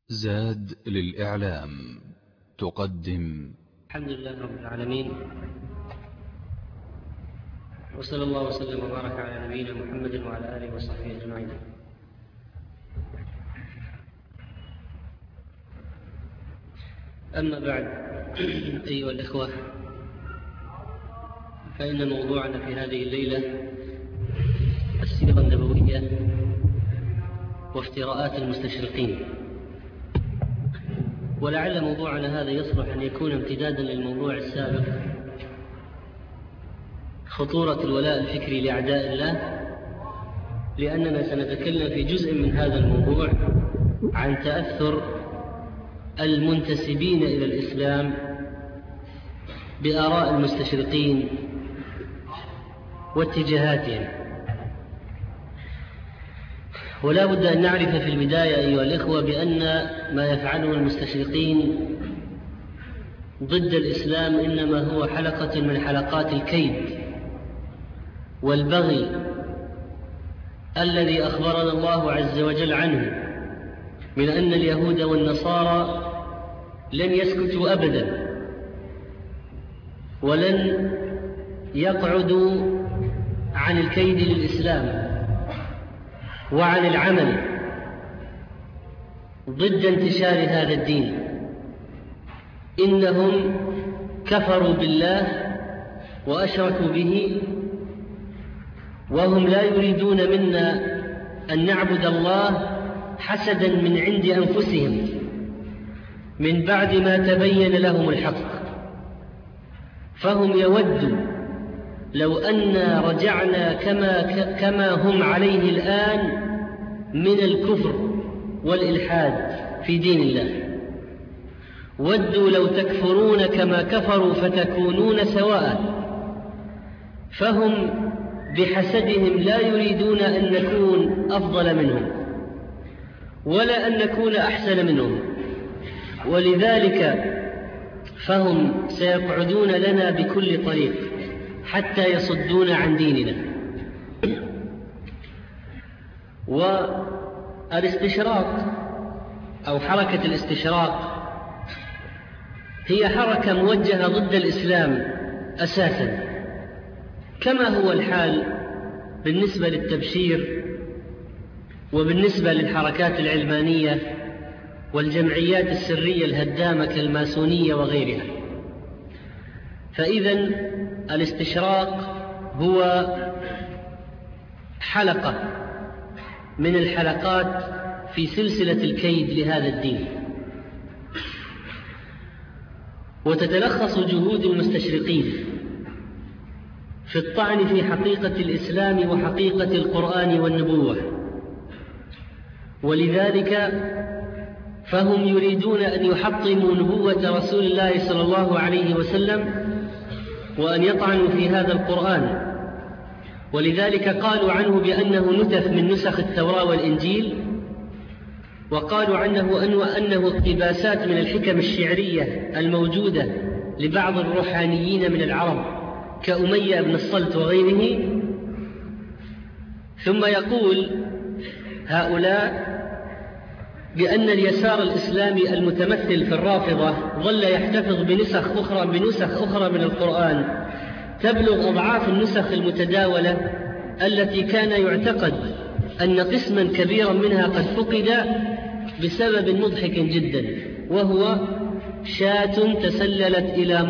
زاد للإعلام تقدم. الحمد لله رب العالمين، وصلى الله وسلم وبارك على نبينا محمد وعلى آله وصحبه أجمعين. أما بعد، أيها الإخوة، فإن موضوعنا في هذه الليلة السيرة النبوية وافتراءات المستشرقين. ولعل موضوعنا هذا يصلح أن يكون امتدادا للموضوع السابق، خطورة الولاء الفكري لأعداء الله، لأننا سنتكلم في جزء من هذا الموضوع عن تأثر المنتسبين إلى الإسلام بآراء المستشرقين واتجاهاتهم. ولا بد أن نعرف في البداية أيها الإخوة بأن ما يفعله المستشرقين ضد الإسلام إنما هو حلقة من حلقات الكيد والبغي الذي أخبرنا الله عز وجل عنه، من أن اليهود والنصارى لن يسكتوا أبدا ولن يقعدوا عن الكيد للإسلام وعن العمل ضد انتشار هذا الدين. إنهم كفروا بالله وأشركوا به، وهم لا يريدون منا أن نعبد الله حسدا من عند أنفسهم من بعد ما تبين لهم الحق. فهم يودوا لو أن رجعنا كما هم عليه الآن من الكفر والإلحاد في دين الله. ودوا لو تكفرون كما كفروا فتكونون سواء. فهم بحسدهم لا يريدون أن نكون أفضل منهم ولا أن نكون أحسن منهم، ولذلك فهم سيقعدون لنا بكل طريق حتى يصدون عن ديننا. والاستشراق أو حركة الاستشراق هي حركة موجهة ضد الإسلام أساسا، كما هو الحال بالنسبة للتبشير وبالنسبة للحركات العلمانية والجمعيات السرية الهدامة كالماسونية وغيرها. فإذا الاستشراق هو حلقة من الحلقات في سلسلة الكيد لهذا الدين. وتتلخص جهود المستشرقين في الطعن في حقيقة الإسلام وحقيقة القرآن والنبوة، ولذلك فهم يريدون أن يحطموا نبوة رسول الله صلى الله عليه وسلم وأن يطعنوا في هذا القرآن. ولذلك قالوا عنه بأنه نتف من نسخ التوراة والإنجيل، وقالوا عنه أنه اقتباسات من الحكم الشعرية الموجودة لبعض الروحانيين من العرب كأمية بن الصلت وغيره. ثم يقول هؤلاء بأن اليسار الإسلامي المتمثل في الرافضة ظل يحتفظ بنسخ أخرى من القرآن تبلغ أضعاف النسخ المتداولة، التي كان يعتقد أن قسما كبيرا منها قد فقد بسبب مضحك جدا، وهو شاة تسللت إلى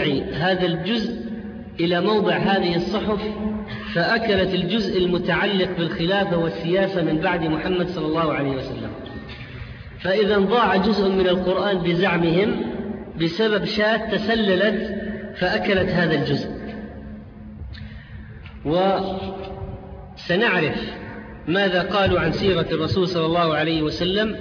موضع هذه الصحف فأكلت الجزء المتعلق بالخلافة والسياسة من بعد محمد صلى الله عليه وسلم. فإذا ضاع جزء من القرآن بزعمهم بسبب شاة تسللت فأكلت هذا الجزء. وسنعرف ماذا قالوا عن سيرة الرسول صلى الله عليه وسلم،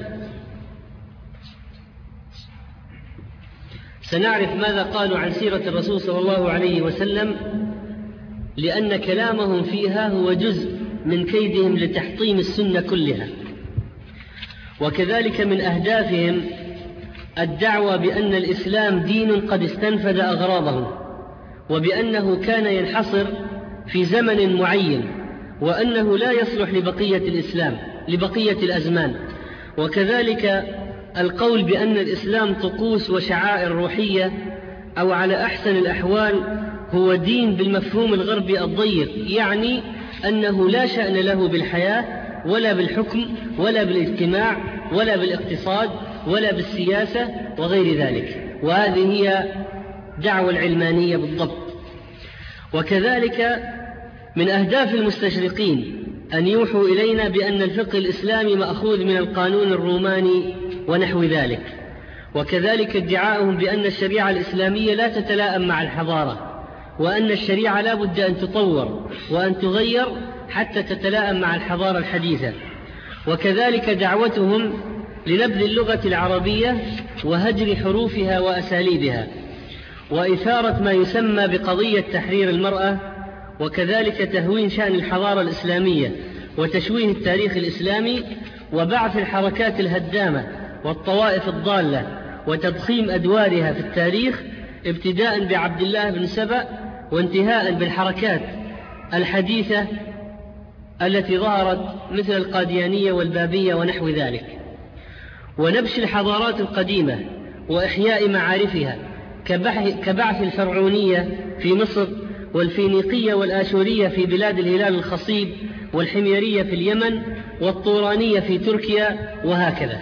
لأن كلامهم فيها هو جزء من كيدهم لتحطيم السنة كلها. وكذلك من أهدافهم الدعوة بأن الإسلام دين قد استنفذ أغراضه، وبأنه كان ينحصر في زمن معين، وأنه لا يصلح لبقية الإسلام لبقية الأزمان. وكذلك القول بأن الإسلام طقوس وشعائر روحية، أو على أحسن الأحوال هو دين بالمفهوم الغربي الضيق، يعني أنه لا شأن له بالحياة ولا بالحكم ولا بالاجتماع ولا بالاقتصاد ولا بالسياسة وغير ذلك. وهذه هي دعوة العلمانية بالضبط. وكذلك من أهداف المستشرقين أن يوحوا إلينا بأن الفقه الإسلامي مأخوذ من القانون الروماني ونحو ذلك. وكذلك ادعاؤهم بأن الشريعة الإسلامية لا تتلائم مع الحضارة، وأن الشريعة لا بد أن تطور وأن تغير حتى تتلائم مع الحضارة الحديثة. وكذلك دعوتهم لنبذ اللغة العربية وهجر حروفها وأساليبها، وإثارة ما يسمى بقضية تحرير المرأة، وكذلك تهوين شأن الحضارة الإسلامية وتشويه التاريخ الإسلامي وبعث الحركات الهدامة والطوائف الضالة وتضخيم أدوارها في التاريخ، ابتداء بعبد الله بن سبأ وانتهاء بالحركات الحديثة التي ظهرت مثل القاديانية والبابية ونحو ذلك، ونبش الحضارات القديمة وإحياء معارفها كبعث الفرعونية في مصر، والفينيقية والآشورية في بلاد الهلال الخصيب، والحميرية في اليمن، والطورانية في تركيا، وهكذا.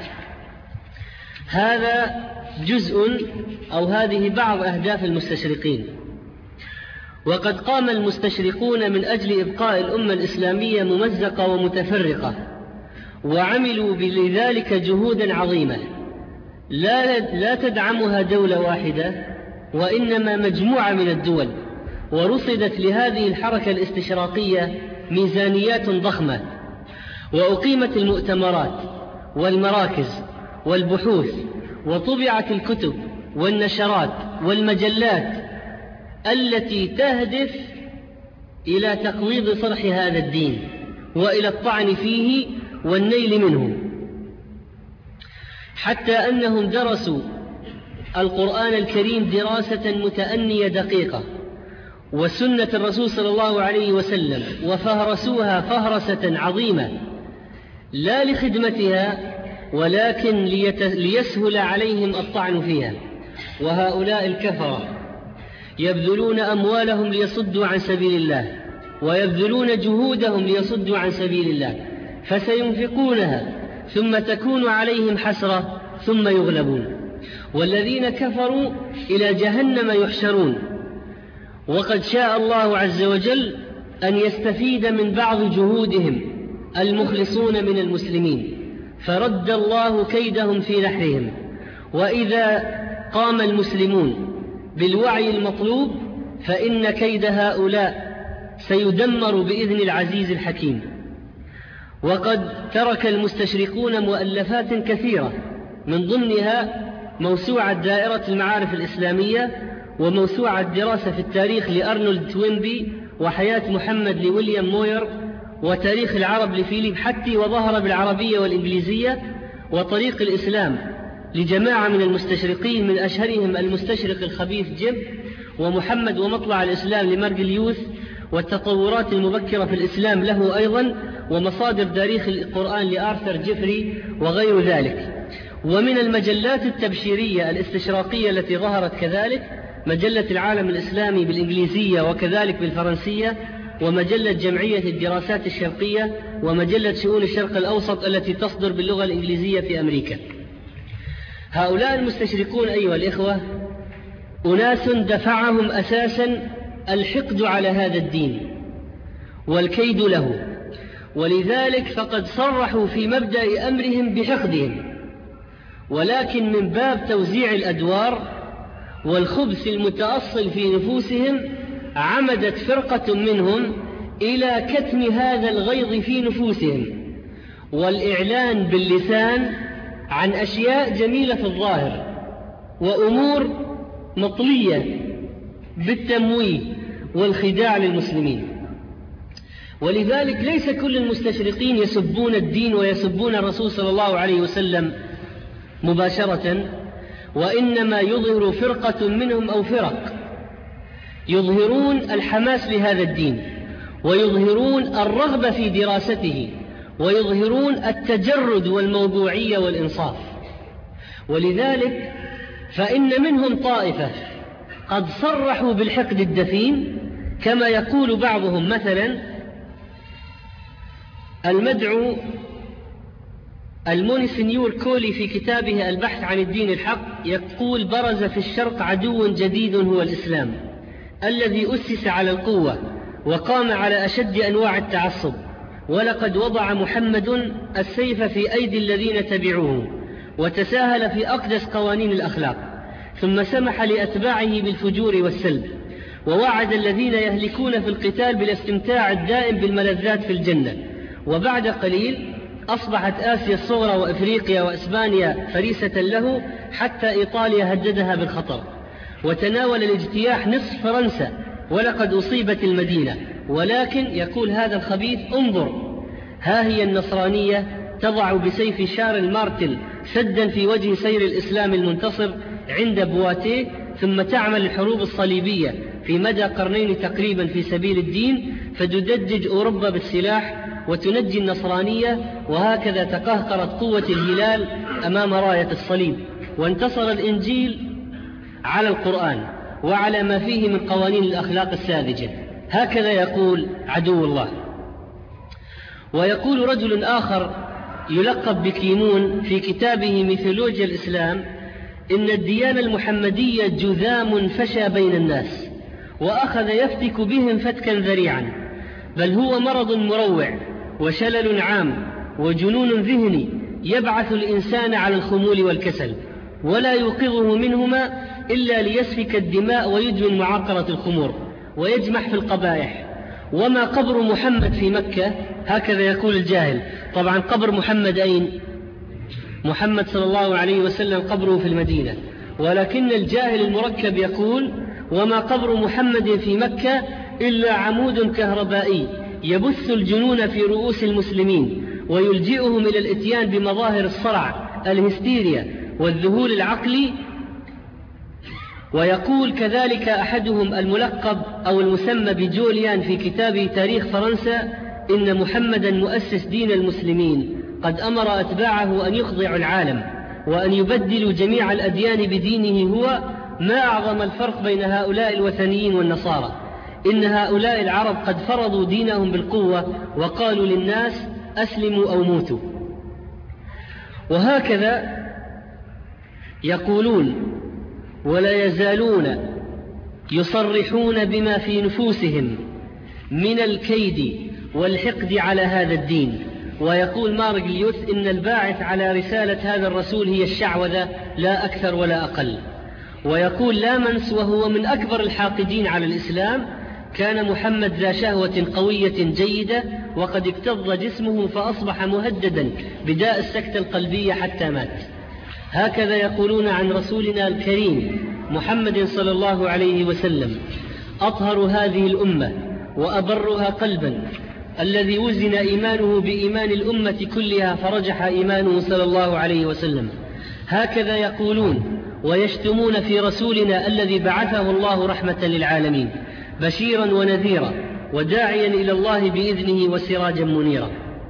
هذا جزء أو هذه بعض أهداف المستشرقين. وقد قام المستشرقون من أجل إبقاء الأمة الإسلامية ممزقة ومتفرقة، وعملوا لذلك جهودا عظيمة لا تدعمها دولة واحدة، وإنما مجموعة من الدول. ورصدت لهذه الحركة الاستشراقية ميزانيات ضخمة، وأقيمت المؤتمرات والمراكز والبحوث، وطبعت الكتب والنشرات والمجلات التي تهدف إلى تقويض صرح هذا الدين وإلى الطعن فيه والنيل منه، حتى أنهم درسوا القرآن الكريم دراسة متأنية دقيقة، وسنة الرسول صلى الله عليه وسلم، وفهرسوها فهرسة عظيمة لا لخدمتها ولكن ليسهل عليهم الطعن فيها. وهؤلاء الكفرة يبذلون أموالهم ليصدوا عن سبيل الله، ويبذلون جهودهم ليصدوا عن سبيل الله، فسينفقونها ثم تكون عليهم حسرة ثم يغلبون. والذين كفروا إلى جهنم يحشرون. وقد شاء الله عز وجل أن يستفيد من بعض جهودهم المخلصون من المسلمين، فرد الله كيدهم في نحرهم. وإذا قام المسلمون بالوعي المطلوب فإن كيد هؤلاء سيدمر بإذن العزيز الحكيم. وقد ترك المستشرقون مؤلفات كثيرة، من ضمنها موسوعة دائرة المعارف الإسلامية، وموسوعة دراسة في التاريخ لأرنولد توينبي، وحياة محمد لويليام موير، وتاريخ العرب لفيليب حتي، وظهر بالعربية والإنجليزية، وطريق الإسلام لجماعة من المستشرقين، من أشهرهم المستشرق الخبيث جيب، ومحمد ومطلع الإسلام لمارجليوث، والتطورات المبكرة في الإسلام له أيضا، ومصادر تاريخ القرآن لآرثر جيفري، وغير ذلك. ومن المجلات التبشيرية الاستشراقية التي ظهرت كذلك مجلة العالم الإسلامي بالإنجليزية وكذلك بالفرنسية، ومجلة جمعية الدراسات الشرقية، ومجلة شؤون الشرق الأوسط التي تصدر باللغة الإنجليزية في أمريكا. هؤلاء المستشرقون أيها الإخوة أناس دفعهم أساسا الحقد على هذا الدين والكيد له، ولذلك فقد صرحوا في مبدأ أمرهم بحقدهم، ولكن من باب توزيع الأدوار والخبث المتأصل في نفوسهم عمدت فرقة منهم إلى كتم هذا الغيظ في نفوسهم، والإعلان باللسان عن أشياء جميلة في الظاهر وأمور مطلية بالتمويه والخداع للمسلمين. ولذلك ليس كل المستشرقين يسبون الدين ويسبون الرسول صلى الله عليه وسلم مباشرة، وإنما يظهر فرقة منهم أو فرق يظهرون الحماس لهذا الدين، ويظهرون الرغبة في دراسته، ويظهرون التجرد والموضوعية والإنصاف. ولذلك فإن منهم طائفة قد صرحوا بالحقد الدفين، كما يقول بعضهم مثلا المدعو المونسنيور كولي في كتابه البحث عن الدين الحق، يقول: برز في الشرق عدو جديد هو الإسلام الذي أسس على القوة وقام على أشد أنواع التعصب، ولقد وضع محمد السيف في أيدي الذين تبعوه وتساهل في أقدس قوانين الأخلاق، ثم سمح لأتباعه بالفجور والسلب، ووعد الذين يهلكون في القتال بالاستمتاع الدائم بالملذات في الجنة. وبعد قليل أصبحت آسيا الصغرى وإفريقيا وإسبانيا فريسة له، حتى إيطاليا هددها بالخطر، وتناول الاجتياح نصف فرنسا، ولقد أصيبت المدينة. ولكن يقول هذا الخبيث: انظر، ها هي النصرانية تضع بسيف شارل مارتل سدا في وجه سير الإسلام المنتصر عند بواتيه، ثم تعمل الحروب الصليبية في مدى قرنين تقريبا في سبيل الدين، فتدجج أوروبا بالسلاح وتنجي النصرانية. وهكذا تقهقرت قوة الهلال أمام راية الصليب، وانتصر الإنجيل على القرآن وعلى ما فيه من قوانين الأخلاق الساذجة. هكذا يقول عدو الله. ويقول رجل آخر يلقب بكيمون في كتابه ميثولوجيا الإسلام: إن الديانة المحمدية جذام فشى بين الناس وأخذ يفتك بهم فتكا ذريعا، بل هو مرض مروع وشلل عام وجنون ذهني يبعث الإنسان على الخمول والكسل، ولا يوقظه منهما إلا ليسفك الدماء ويدمن معاقرة الخمور ويجمح في القبائح. وما قبر محمد في مكة، هكذا يقول الجاهل. طبعا قبر محمد أين؟ محمد صلى الله عليه وسلم قبره في المدينة، ولكن الجاهل المركب يقول: وما قبر محمد في مكة إلا عمود كهربائي يبث الجنون في رؤوس المسلمين ويلجئهم إلى الإتيان بمظاهر الصرع، الهستيريا والذهول العقلي. ويقول كذلك أحدهم الملقب أو المسمى بجوليان في كتابه تاريخ فرنسا: إن محمدا مؤسس دين المسلمين قد أمر أتباعه أن يخضعوا العالم وأن يبدلوا جميع الأديان بدينه هو. ما أعظم الفرق بين هؤلاء الوثنيين والنصارى، إن هؤلاء العرب قد فرضوا دينهم بالقوة وقالوا للناس: أسلموا أو موتوا. وهكذا يقولون ولا يزالون يصرحون بما في نفوسهم من الكيد والحقد على هذا الدين. ويقول مارغليوس: إن الباعث على رسالة هذا الرسول هي الشعوذة لا أكثر ولا أقل. ويقول لامنس وهو من أكبر الحاقدين على الإسلام: كان محمد ذا شهوة قوية جيدة وقد اكتظ جسمه فأصبح مهددا بداء السكتة القلبية حتى مات. هكذا يقولون عن رسولنا الكريم محمد صلى الله عليه وسلم: أطهر هذه الأمة وأبرها قلبا، الذي وزن إيمانه بإيمان الأمة كلها فرجح إيمانه صلى الله عليه وسلم. هكذا يقولون ويشتمون في رسولنا الذي بعثه الله رحمة للعالمين، بشيرا ونذيرا وداعيا إلى الله بإذنه وسراجا منيرا.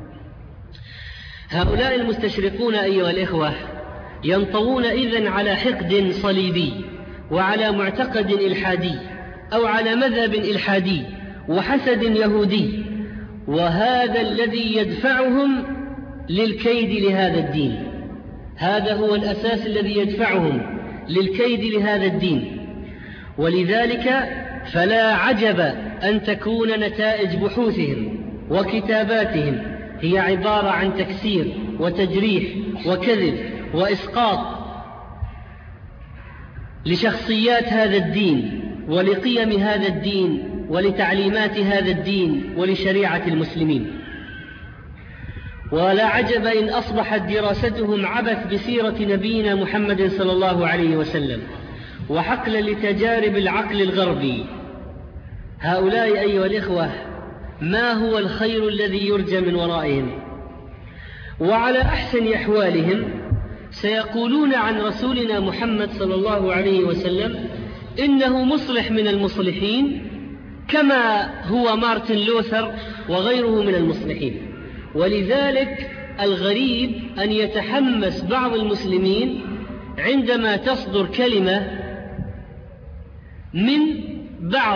هؤلاء المستشرقون أيها الإخوة ينطوون إذن على حقد صليبي وعلى معتقد إلحادي أو على مذهب إلحادي وحسد يهودي، وهذا الذي يدفعهم للكيد لهذا الدين. هذا هو الأساس الذي يدفعهم للكيد لهذا الدين. ولذلك فلا عجب أن تكون نتائج بحوثهم وكتاباتهم هي عبارة عن تكسير وتجريح وكذب وإسقاط لشخصيات هذا الدين ولقيم هذا الدين ولتعليمات هذا الدين ولشريعة المسلمين. ولا عجب إن أصبحت دراستهم عبث بسيرة نبينا محمد صلى الله عليه وسلم وحقلا لتجارب العقل الغربي. هؤلاء أيها الإخوة ما هو الخير الذي يرجى من ورائهم؟ وعلى أحسن أحوالهم سيقولون عن رسولنا محمد صلى الله عليه وسلم إنه مصلح من المصلحين، كما هو مارتن لوثر وغيره من المصلحين. ولذلك الغريب أن يتحمس بعض المسلمين عندما تصدر كلمة من بعض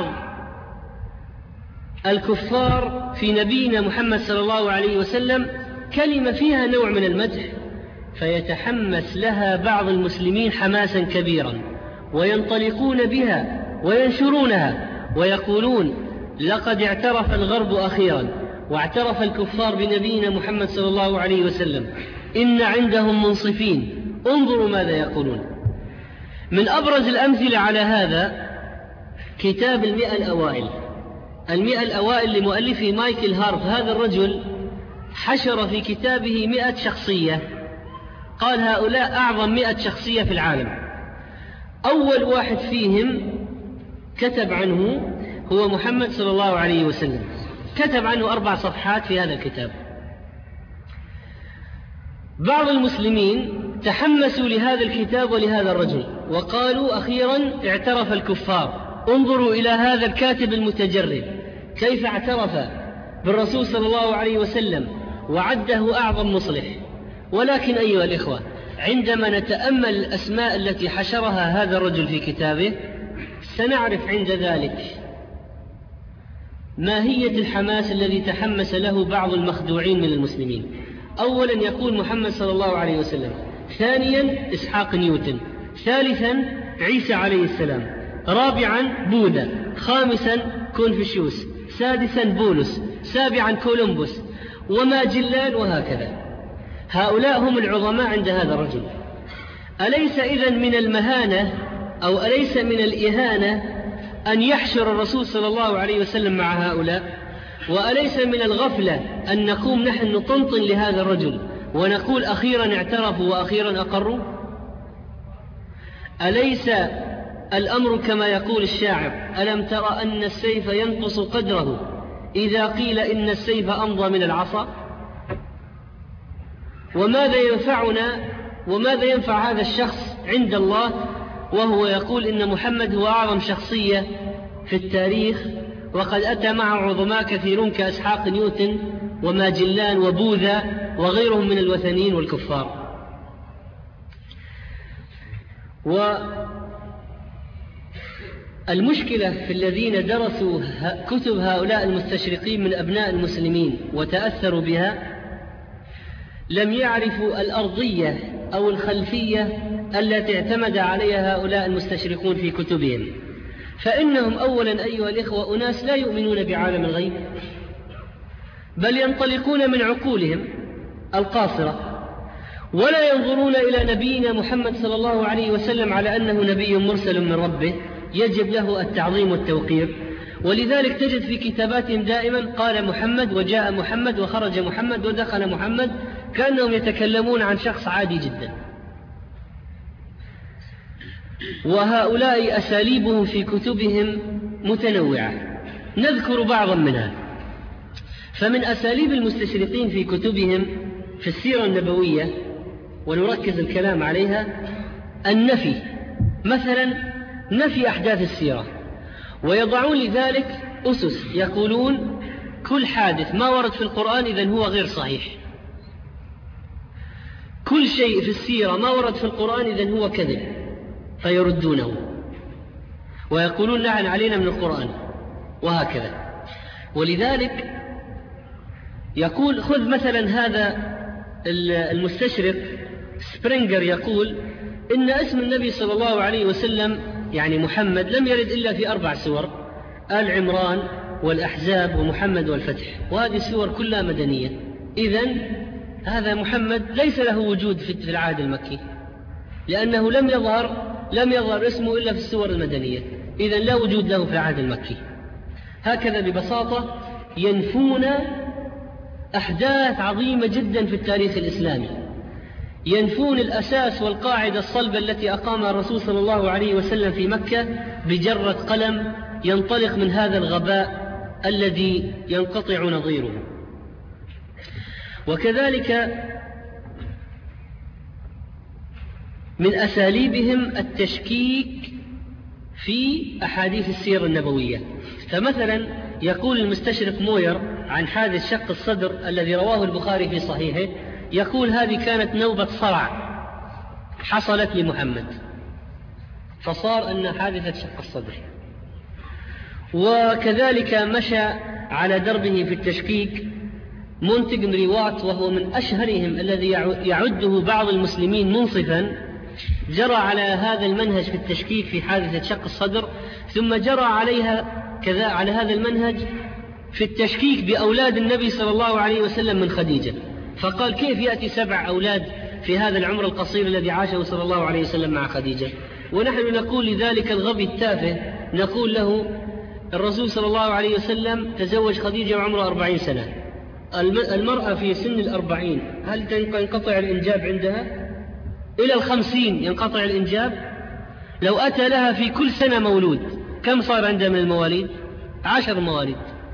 الكفار في نبينا محمد صلى الله عليه وسلم كلمة فيها نوع من المدح، فيتحمس لها بعض المسلمين حماسا كبيرا وينطلقون بها وينشرونها ويقولون لقد اعترف الغرب أخيرا واعترف الكفار بنبينا محمد صلى الله عليه وسلم، إن عندهم منصفين، انظروا ماذا يقولون. من أبرز الأمثلة على هذا كتاب 100 الأوائل لمؤلفه مايكل هارف. هذا الرجل حشر في كتابه 100 شخصية، قال هؤلاء أعظم 100 شخصية في العالم. أول واحد فيهم كتب عنه هو محمد صلى الله عليه وسلم، كتب عنه 4 صفحات في هذا الكتاب. بعض المسلمين تحمسوا لهذا الكتاب ولهذا الرجل وقالوا أخيرا اعترف الكفار، انظروا إلى هذا الكاتب المتجرد كيف اعترف بالرسول صلى الله عليه وسلم وعده أعظم مصلح. ولكن أيها الإخوة، عندما نتأمل الأسماء التي حشرها هذا الرجل في كتابه سنعرف عند ذلك ماهية الحماس الذي تحمس له بعض المخدوعين من المسلمين. أولا يقول محمد صلى الله عليه وسلم، ثانيا إسحاق نيوتن، ثالثا عيسى عليه السلام، رابعا بوذا، خامسا كونفوشيوس، سادسا بولس، سابعا كولومبوس وماجلان، وهكذا. هؤلاء هم العظماء عند هذا الرجل. أليس إذن من المهانة أو أليس من الإهانة أن يحشر الرسول صلى الله عليه وسلم مع هؤلاء؟ وأليس من الغفلة أن نقوم نحن نطنطن لهذا الرجل ونقول أخيرا اعترفوا وأخيرا أقروا؟ أليس الأمر كما يقول الشاعر: ألم ترى أن السيف ينقص قدره إذا قيل إن السيف أمضى من العصا؟ وماذا ينفعنا وماذا ينفع هذا الشخص عند الله وهو يقول إن محمد هو أعظم شخصية في التاريخ، وقد أتى معه عظماء كثيرون كإسحاق نيوتن وماجلان وبوذا وغيرهم من الوثنيين والكفار. والمشكلة في الذين درسوا كتب هؤلاء المستشرقين من أبناء المسلمين وتأثروا بها لم يعرفوا الأرضية أو الخلفية التي اعتمد عليها هؤلاء المستشرقون في كتبهم. فإنهم أولا أيها الإخوة أناس لا يؤمنون بعالم الغيب، بل ينطلقون من عقولهم القاصرة ولا ينظرون إلى نبينا محمد صلى الله عليه وسلم على أنه نبي مرسل من ربه يجب له التعظيم والتوقير. ولذلك تجد في كتاباتهم دائما قال محمد وجاء محمد وخرج محمد ودخل محمد، كأنهم يتكلمون عن شخص عادي جدا. وهؤلاء أساليبهم في كتبهم متنوعة، نذكر بعضا منها. فمن أساليب المستشرقين في كتبهم في السيرة النبوية، ونركز الكلام عليها، النفي، مثلا نفي أحداث السيرة، ويضعون لذلك أسس، يقولون كل حادث ما ورد في القرآن إذن هو غير صحيح، كل شيء في السيرة ما ورد في القرآن إذن هو كذب، فيردونه ويقولون لعن علينا من القرآن، وهكذا. ولذلك يقول، خذ مثلا هذا المستشرق سبرينجر يقول إن اسم النبي صلى الله عليه وسلم يعني محمد لم يرد إلا في 4 سور: آل عمران والأحزاب ومحمد والفتح، وهذه السور كلها مدنية. إذن هذا محمد ليس له وجود في العهد المكي، لأنه لم يظهر اسمه إلا في السور المدنية، إذن لا وجود له في العهد المكي. هكذا ببساطة ينفون أحداث عظيمة جدا في التاريخ الإسلامي، ينفون الأساس والقاعدة الصلبة التي أقامها الرسول صلى الله عليه وسلم في مكة بجرة قلم ينطلق من هذا الغباء الذي ينقطع نظيره. وكذلك من أساليبهم التشكيك في أحاديث السيرة النبوية. فمثلا يقول المستشرق موير عن حادث شق الصدر الذي رواه البخاري في صحيحه، يقول هذه كانت نوبة صرع حصلت لمحمد، فصار أن حادثة شق الصدر. وكذلك مشى على دربه في التشكيك مونتجمري وات، وهو من أشهرهم الذي يعده بعض المسلمين منصفا، جرى على هذا المنهج في التشكيك في حادثة شق الصدر، ثم جرى على هذا المنهج في التشكيك بأولاد النبي صلى الله عليه وسلم من خديجة. فقال كيف يأتي 7 أولاد في هذا العمر القصير الذي عاشه صلى الله عليه وسلم مع خديجة؟ ونحن نقول لذلك الغبي التافه، نقول له الرسول صلى الله عليه وسلم تزوج خديجة وعمره 40 سنة. المرأة في سن 40 هل ينقطع الإنجاب عندها؟ إلى 50 ينقطع الإنجاب. لو أتى لها في كل سنة مولود، كم صار عندها من المواليد؟ 10 مواليد.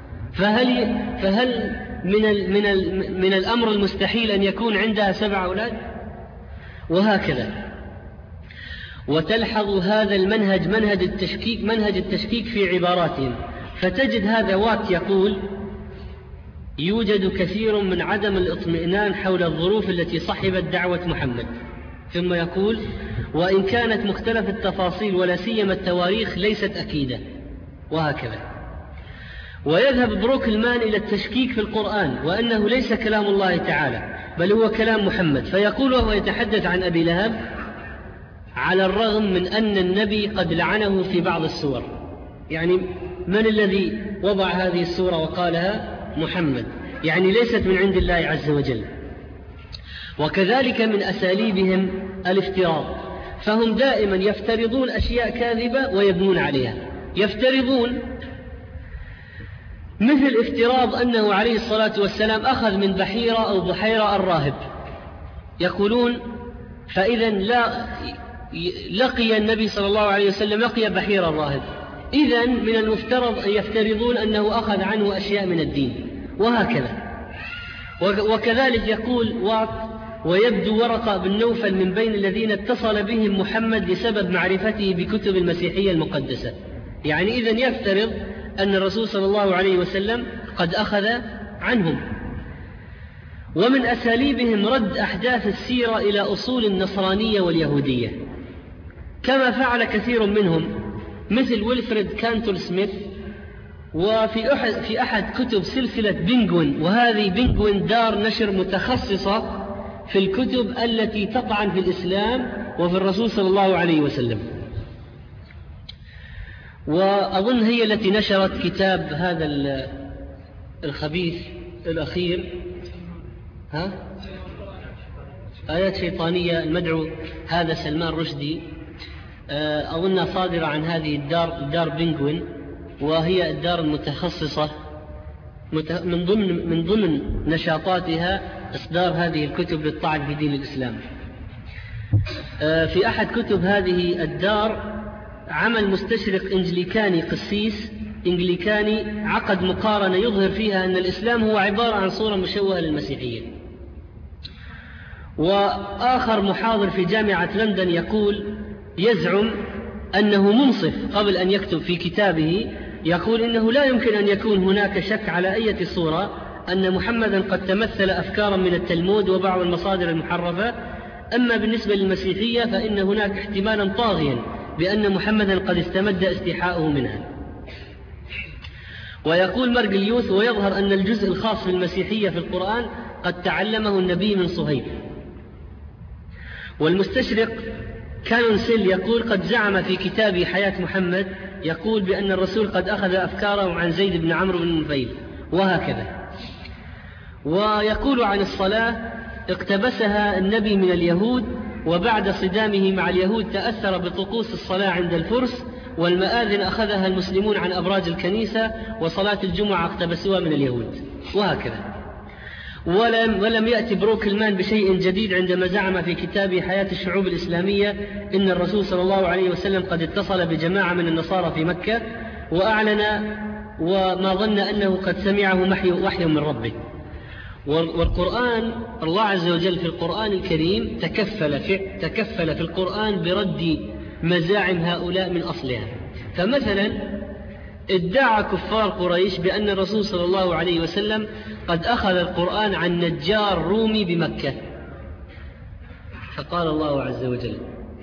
فهل من الأمر المستحيل أن يكون عندها 7 أولاد؟ وهكذا. وتلحظ هذا المنهج، منهج التشكيك في عباراتهم، فتجد هذا وات يقول: يوجد كثير من عدم الاطمئنان حول الظروف التي صحبت دعوة محمد. ثم يقول: وإن كانت مختلف التفاصيل ولا سيما التواريخ ليست أكيدة. وهكذا. ويذهب بروكلمان إلى التشكيك في القرآن، وأنه ليس كلام الله تعالى بل هو كلام محمد، فيقول وهو يتحدث عن أبي لهب: على الرغم من أن النبي قد لعنه في بعض السور. يعني من الذي وضع هذه السورة وقالها؟ محمد، يعني ليست من عند الله عز وجل. وكذلك من أساليبهم الافتراض، فهم دائما يفترضون أشياء كاذبة ويبنون عليها. يفترضون مثل افتراض أنه عليه الصلاة والسلام أخذ من بحيرة أو بحيرة الراهب، يقولون فإذا لقي النبي صلى الله عليه وسلم لقي بحيرة الراهب، إذن من المفترض أن يفترضون أنه أخذ عنه أشياء من الدين. وهكذا. وكذلك يقول وات: ويبدو ورقة بن نوفل من بين الذين اتصل بهم محمد لسبب معرفته بكتب المسيحية المقدسة. يعني إذن يفترض أن الرسول صلى الله عليه وسلم قد أخذ عنهم. ومن أساليبهم رد أحداث السيرة إلى أصول النصرانية واليهودية، كما فعل كثير منهم مثل ويلفريد كانتول سميث. وفي أحد كتب سلسلة بنغوين، وهذه بنغوين دار نشر متخصصة في الكتب التي تطعن في الإسلام وفي الرسول صلى الله عليه وسلم، وأظن هي التي نشرت كتاب هذا الخبيث الأخير، آيات شيطانية، المدعو هذا سلمان رشدي، أظنها صادرة عن هذه الدار، دار بنغوين، وهي الدار المتخصصة من ضمن نشاطاتها إصدار هذه الكتب للطعن في دين الإسلام. في أحد كتب هذه الدار عمل مستشرق إنجليكاني، قسيس إنجليكاني، عقد مقارنة يظهر فيها أن الإسلام هو عبارة عن صورة مشوهة للمسيحية. وآخر محاضر في جامعة لندن يزعم أنه منصف قبل أن يكتب في كتابه، يقول إنه لا يمكن أن يكون هناك شك على أي صورة أن محمدا قد تمثل أفكارا من التلمود وبعض المصادر المحرفة. أما بالنسبة للمسيحية فإن هناك احتمالا طاغيا بأن محمدا قد استمد استيحاؤه منها. ويقول مرجليوث: ويظهر أن الجزء الخاص بالمسيحية في القرآن قد تعلمه النبي من صهيب. والمستشرق كانون سيل يقول: قد زعم في كتابه حياة محمد، يقول بأن الرسول قد أخذ أفكاره عن زيد بن عمرو بن نفيل. وهكذا. ويقول عن الصلاة: اقتبسها النبي من اليهود، وبعد صدامه مع اليهود تأثر بطقوس الصلاة عند الفرس، والمآذن أخذها المسلمون عن أبراج الكنيسة، وصلاة الجمعة اقتبسوها من اليهود. وهكذا. ولم يأتي بروكلمان بشيء جديد عندما زعم في كتابه حياة الشعوب الإسلامية إن الرسول صلى الله عليه وسلم قد اتصل بجماعة من النصارى في مكة وأعلن وما ظن أنه قد سمعه وحي من ربه. والقرآن، الله عز وجل في القرآن الكريم تكفل في القرآن برد مزاعم هؤلاء من أصلها. فمثلا ادعى كفار قريش بأن الرسول صلى الله عليه وسلم قد أخذ القرآن عن نجار رومي بمكة، فقال الله عز وجل: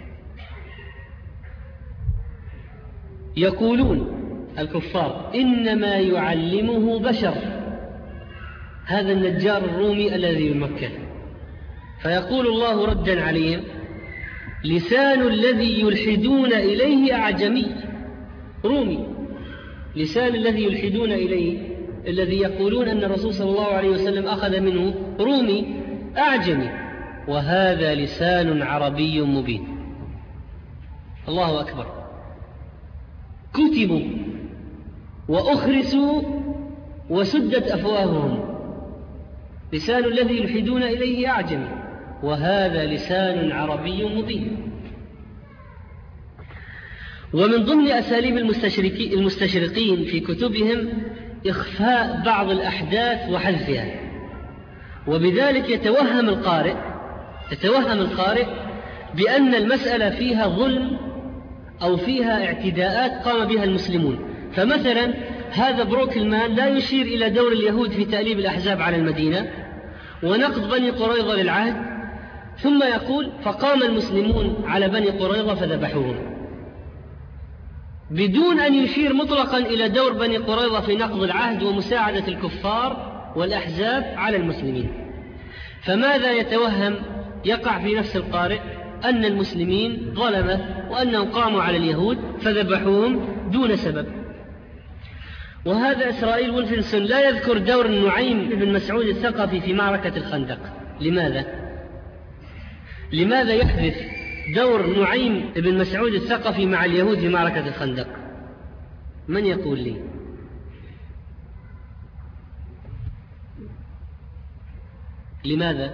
يقولون الكفار إنما يعلمه بشر، هذا النجار الرومي الذي بمكة. فيقول الله ردا عليهم: لسان الذي يلحدون إليه أعجمي، رومي. لسان الذي يلحدون إليه، الذي يقولون أن الرسول صلى الله عليه وسلم أخذ منه، رومي أعجمي، وهذا لسان عربي مبين. الله أكبر. كتبوا وأخرسوا وسدت أفواههم، لسان الذي يلحدون إليه أعجمي، وهذا لسان عربي مبين. ومن ضمن أساليب المستشرقين في كتبهم إخفاء بعض الأحداث وحذفها، وبذلك يتوهم القارئ بأن المسألة فيها ظلم أو فيها اعتداءات قام بها المسلمون. فمثلا هذا بروكلمان لا يشير إلى دور اليهود في تأليب الأحزاب على المدينة ونقض بني قريظة للعهد، ثم يقول: فقام المسلمون على بني قريظة فذبحوهم، بدون أن يشير مطلقا إلى دور بني قريظة في نقض العهد ومساعدة الكفار والأحزاب على المسلمين. فماذا يتوهم يقع في نفس القارئ؟ أن المسلمين ظلمة وأنهم قاموا على اليهود فذبحوهم دون سبب. وهذا إسرائيل وولفنسون لا يذكر دور النعيم بن مسعود الثقفي في معركة الخندق. لماذا يحذف دور نعيم بن مسعود الثقفي مع اليهود في معركة الخندق؟ من يقول لي؟ لماذا؟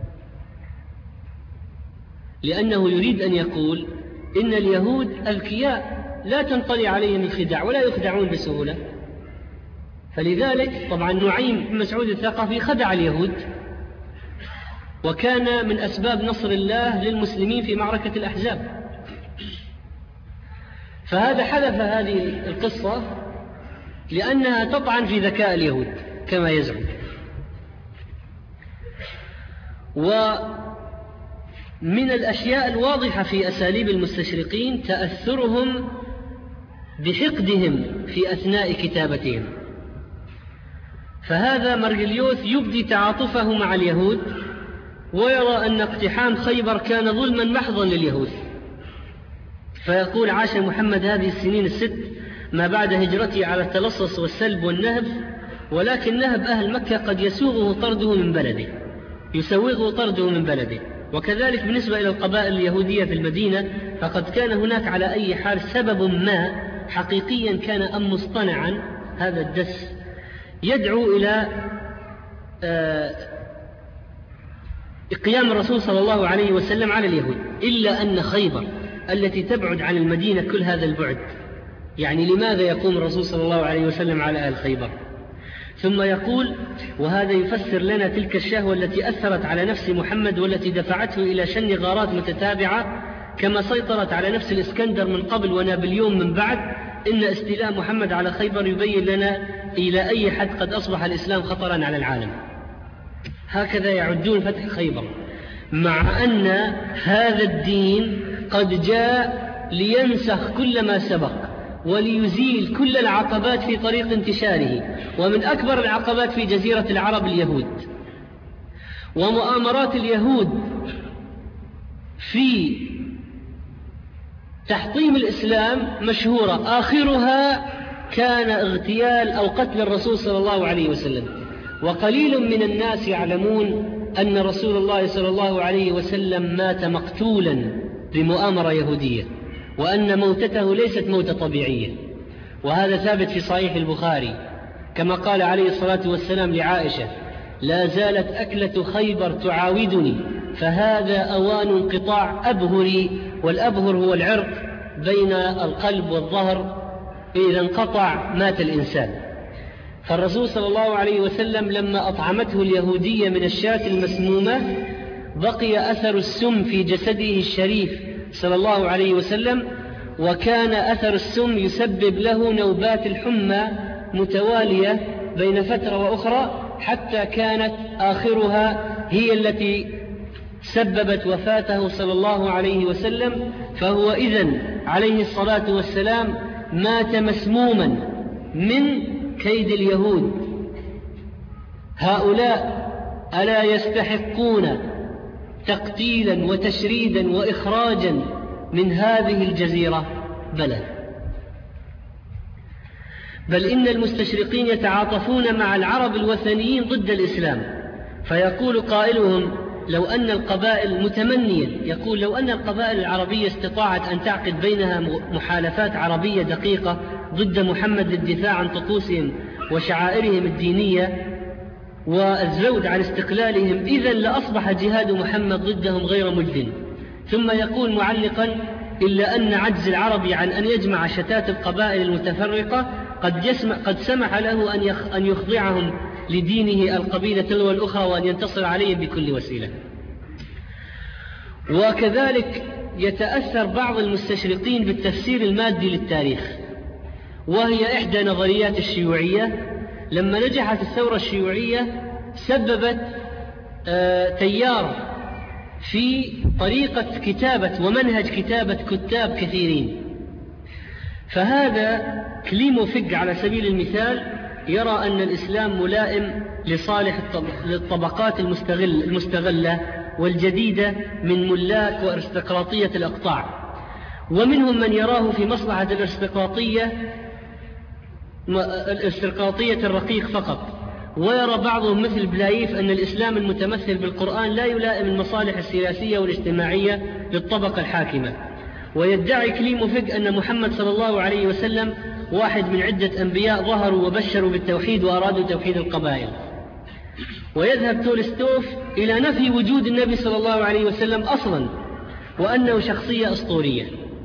لأنه يريد أن يقول إن اليهود أذكياء لا تنطلي عليهم الخداع ولا يخدعون بسهولة. فلذلك طبعا نعيم بن مسعود الثقفي خدع اليهود، وكان من أسباب نصر الله للمسلمين في معركة الأحزاب. فهذا حذف هذه القصة لأنها تطعن في ذكاء اليهود كما يزعم. ومن الأشياء الواضحة في أساليب المستشرقين تأثرهم بحقدهم في أثناء كتابتهم. فهذا مرجليوس يبدي تعاطفه مع اليهود ويرى أن اقتحام خيبر كان ظلما محضا لليهود، فيقول: عاش محمد هذه السنين الست ما بعد هجرته على التلصص والسلب والنهب، ولكن نهب أهل مكة قد يسوغه طرده من بلده. وكذلك بالنسبة إلى القبائل اليهودية في المدينة، فقد كان هناك على أي حال سبب ما حقيقيا كان أم مصطنعا، هذا الدس يدعو إلى قيام الرسول صلى الله عليه وسلم على اليهود، إلا أن خيبر التي تبعد عن المدينة كل هذا البعد، يعني لماذا يقوم الرسول صلى الله عليه وسلم على أهل خيبر؟ ثم يقول: وهذا يفسر لنا تلك الشهوة التي أثرت على نفس محمد والتي دفعته إلى شن غارات متتابعة كما سيطرت على نفس الإسكندر من قبل ونابليون من بعد. إن استيلاء محمد على خيبر يبين لنا إلى أي حد قد أصبح الإسلام خطرا على العالم. هكذا يعدون فتح خيبر، مع أن هذا الدين قد جاء لينسخ كل ما سبق وليزيل كل العقبات في طريق انتشاره. ومن أكبر العقبات في جزيرة العرب اليهود، ومؤامرات اليهود في تحطيم الإسلام مشهورة، آخرها كان اغتيال أو قتل الرسول صلى الله عليه وسلم. وقليل من الناس يعلمون أن رسول الله صلى الله عليه وسلم مات مقتولا بمؤامرة يهودية، وأن موتته ليست موتة طبيعية. وهذا ثابت في صحيح البخاري كما قال عليه الصلاة والسلام لعائشة: لا زالت أكلة خيبر تعاودني، فهذا أوان انقطاع أبهري، والأبهر هو العرق بين القلب والظهر، إذا انقطع مات الإنسان. فالرسول صلى الله عليه وسلم لما أطعمته اليهودية من الشاة المسمومة بقي أثر السم في جسده الشريف صلى الله عليه وسلم، وكان أثر السم يسبب له نوبات الحمى متوالية بين فترة وأخرى، حتى كانت آخرها هي التي سببت وفاته صلى الله عليه وسلم، فهو إذن عليه الصلاة والسلام مات مسموما من كيد اليهود. هؤلاء ألا يستحقون تقتيلا وتشريدا وإخراجا من هذه الجزيرة؟ بل إن المستشرقين يتعاطفون مع العرب الوثنيين ضد الإسلام، فيقول قائلهم لو أن القبائل متمنيا، يقول لو أن القبائل العربية استطاعت أن تعقد بينها محالفات عربية دقيقة ضد محمد للدفاع عن طقوسهم وشعائرهم الدينية والزود عن استقلالهم، إذن لأصبح جهاد محمد ضدهم غير مجد. ثم يقول معلقا إلا أن عجز العرب عن أن يجمع شتات القبائل المتفرقة قد سمح له أن يخضعهم لدينه القبيلة تلو الأخرى وأن ينتصر عليهم بكل وسيلة. وكذلك يتأثر بعض المستشرقين بالتفسير المادي للتاريخ، وهي إحدى نظريات الشيوعية. لما نجحت الثورة الشيوعية سببت تيار في طريقة كتابة ومنهج كتابة كتاب كثيرين. فهذا كليموفيج على سبيل المثال يرى أن الإسلام ملائم لصالح للطبقات المستغلة والجديدة من ملاك وارستقراطية الأقطاع، ومنهم من يراه في مصلحة الاستقراطية الرقيق فقط. ويرى بعضهم مثل بلايف أن الإسلام المتمثل بالقرآن لا يلائم المصالح السياسية والاجتماعية للطبقة الحاكمة. ويدعي كليموفيج أن محمد صلى الله عليه وسلم واحد من عدة أنبياء ظهروا وبشروا بالتوحيد وأرادوا توحيد القبائل. ويذهب تولستوف إلى نفي وجود النبي صلى الله عليه وسلم أصلا وأنه شخصية أسطورية.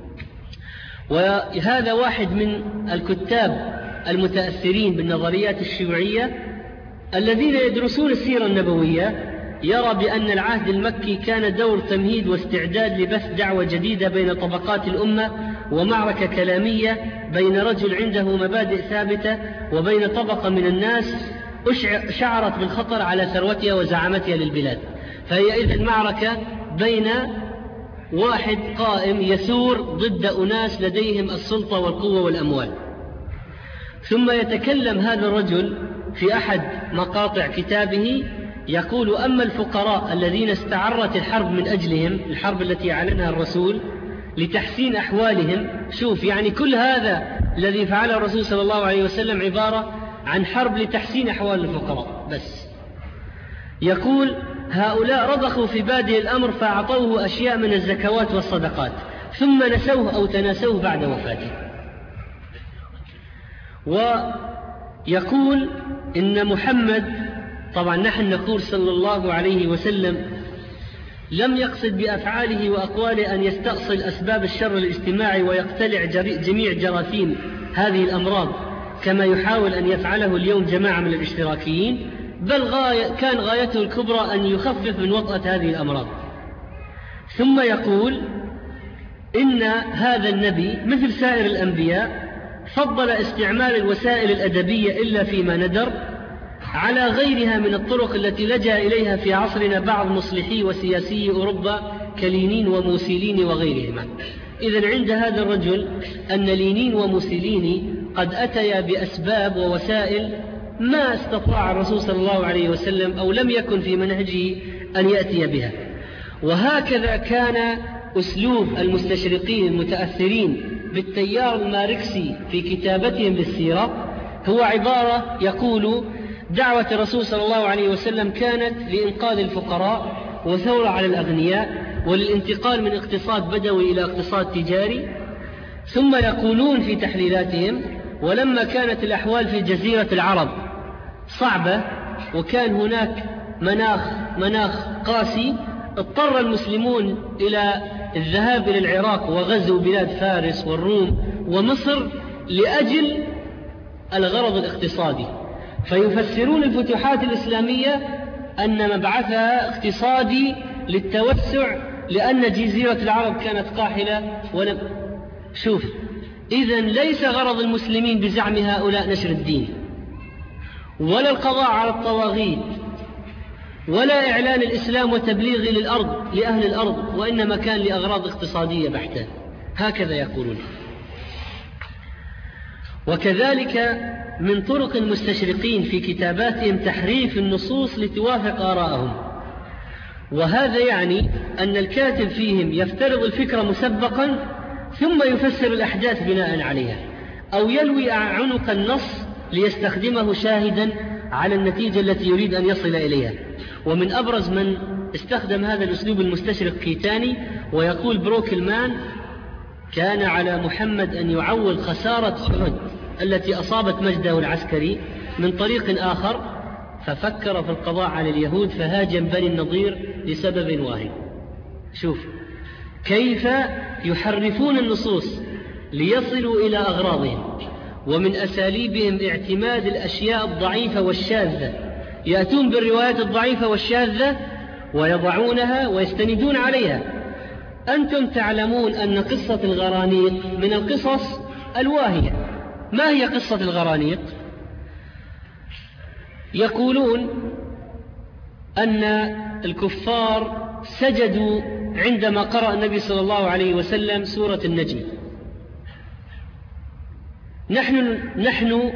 وهذا واحد من الكتاب المتأثرين بالنظريات الشيوعية الذين يدرسون السيرة النبوية، يرى بأن العهد المكي كان دور تمهيد واستعداد لبث دعوة جديدة بين طبقات الأمة، ومعركة كلامية بين رجل عنده مبادئ ثابتة وبين طبقة من الناس شعرت بالخطر على ثروتها وزعامتها للبلاد. فهي إذن معركة بين واحد قائم يثور ضد أناس لديهم السلطة والقوة والأموال. ثم يتكلم هذا الرجل في أحد مقاطع كتابه يقول أما الفقراء الذين استعرت الحرب من أجلهم، الحرب التي أعلنها الرسول لتحسين أحوالهم، شوف يعني كل هذا الذي فعله الرسول صلى الله عليه وسلم عبارة عن حرب لتحسين أحوال الفقراء بس. يقول هؤلاء رضخوا في بادئ الأمر فأعطوه أشياء من الزكوات والصدقات ثم نسوه أو تناسوه بعد وفاته. ويقول إن محمد، طبعا نحن نقول صلى الله عليه وسلم لم يقصد بأفعاله وأقواله أن يستأصل أسباب الشر الاجتماعي ويقتلع جميع جراثيم هذه الأمراض كما يحاول أن يفعله اليوم جماعة من الاشتراكيين، بل كان غايته الكبرى أن يخفف من وطأة هذه الأمراض. ثم يقول إن هذا النبي مثل سائر الأنبياء فضل استعمال الوسائل الأدبية إلا فيما ندر على غيرها من الطرق التي لجأ إليها في عصرنا بعض مصلحي وسياسي أوروبا كلينين وموسوليني وغيرهما. إذن عند هذا الرجل أن لينين وموسوليني قد أتيا بأسباب ووسائل ما استطاع الرسول صلى الله عليه وسلم أو لم يكن في منهجه أن يأتي بها. وهكذا كان أسلوب المستشرقين المتأثرين بالتيار الماركسي في كتابتهم للسيرة هو عبارة يقول دعوة الرسول صلى الله عليه وسلم كانت لإنقاذ الفقراء وثورة على الأغنياء وللانتقال من اقتصاد بدوي إلى اقتصاد تجاري. ثم يقولون في تحليلاتهم ولما كانت الأحوال في جزيرة العرب صعبة وكان هناك مناخ قاسي، اضطر المسلمون إلى الذهاب إلى العراق وغزو بلاد فارس والروم ومصر لأجل الغرض الاقتصادي. فيفسرون الفتوحات الإسلامية أن مبعثها اقتصادي للتوسع لأن جزيرة العرب كانت قاحلة شوف، إذن ليس غرض المسلمين بزعم هؤلاء نشر الدين ولا القضاء على الطواغيت ولا إعلان الإسلام وتبليغ لأهل الأرض، وإنما كان لأغراض اقتصادية بحتة. هكذا يقولون. وكذلك من طرق المستشرقين في كتاباتهم تحريف النصوص لتوافق آراءهم، وهذا يعني أن الكاتب فيهم يفترض الفكرة مسبقا ثم يفسر الأحداث بناء عليها، أو يلوي عنق النص ليستخدمه شاهدا على النتيجة التي يريد أن يصل إليها. ومن أبرز من استخدم هذا الأسلوب المستشرق كيتاني، ويقول بروكلمان: كان على محمد أن يعول خسارة أحد التي أصابت مجده العسكري من طريق آخر، ففكر في القضاء على اليهود فهاجم بني النضير لسبب واحد. شوف كيف يحرفون النصوص ليصلوا إلى أغراضهم، ومن أساليبهم اعتماد الأشياء الضعيفة والشاذة. يأتون بالروايات الضعيفة والشاذة ويضعونها ويستندون عليها. أنتم تعلمون أن قصة الغرانيق من القصص الواهية. ما هي قصة الغرانيق؟ يقولون أن الكفار سجدوا عندما قرأ النبي صلى الله عليه وسلم سورة النجم. نحن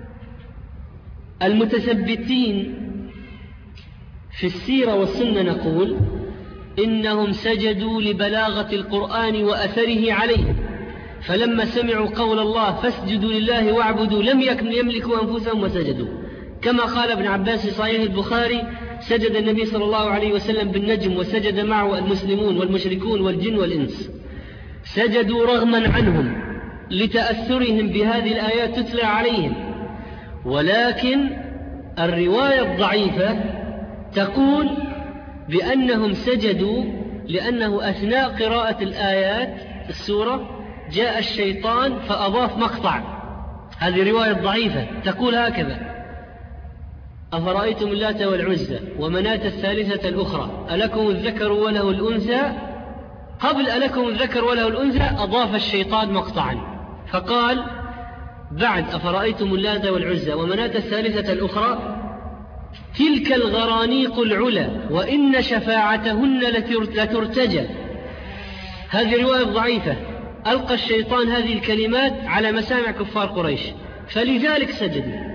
المتثبتين في السيرة والسنة نقول إنهم سجدوا لبلاغة القرآن وأثره عليه، فلما سمعوا قول الله فاسجدوا لله واعبدوا لم يملكوا أنفسهم وسجدوا، كما قال ابن عباس في صحيح البخاري: سجد النبي صلى الله عليه وسلم بالنجم وسجد معه المسلمون والمشركون والجن والإنس. سجدوا رغما عنهم لتأثرهم بهذه الآيات تتلى عليهم. ولكن الرواية الضعيفة تقول بأنهم سجدوا لأنه أثناء قراءة الآيات السورة جاء الشيطان فأضاف مقطع. هذه رواية ضعيفة تقول هكذا: أفرأيتم اللات والعزى ومناة الثالثة الأخرى ألكم الذكر وله الأنثى. قبل ألكم الذكر وله الأنثى أضاف الشيطان مقطعا فقال بعد أفرأيتم اللات والعزى ومناة الثالثة الأخرى تلك الغرانيق العلا وإن شفاعتهن لترتجى. هذه رواية ضعيفة. ألقى الشيطان هذه الكلمات على مسامع كفار قريش فلذلك سجدوا.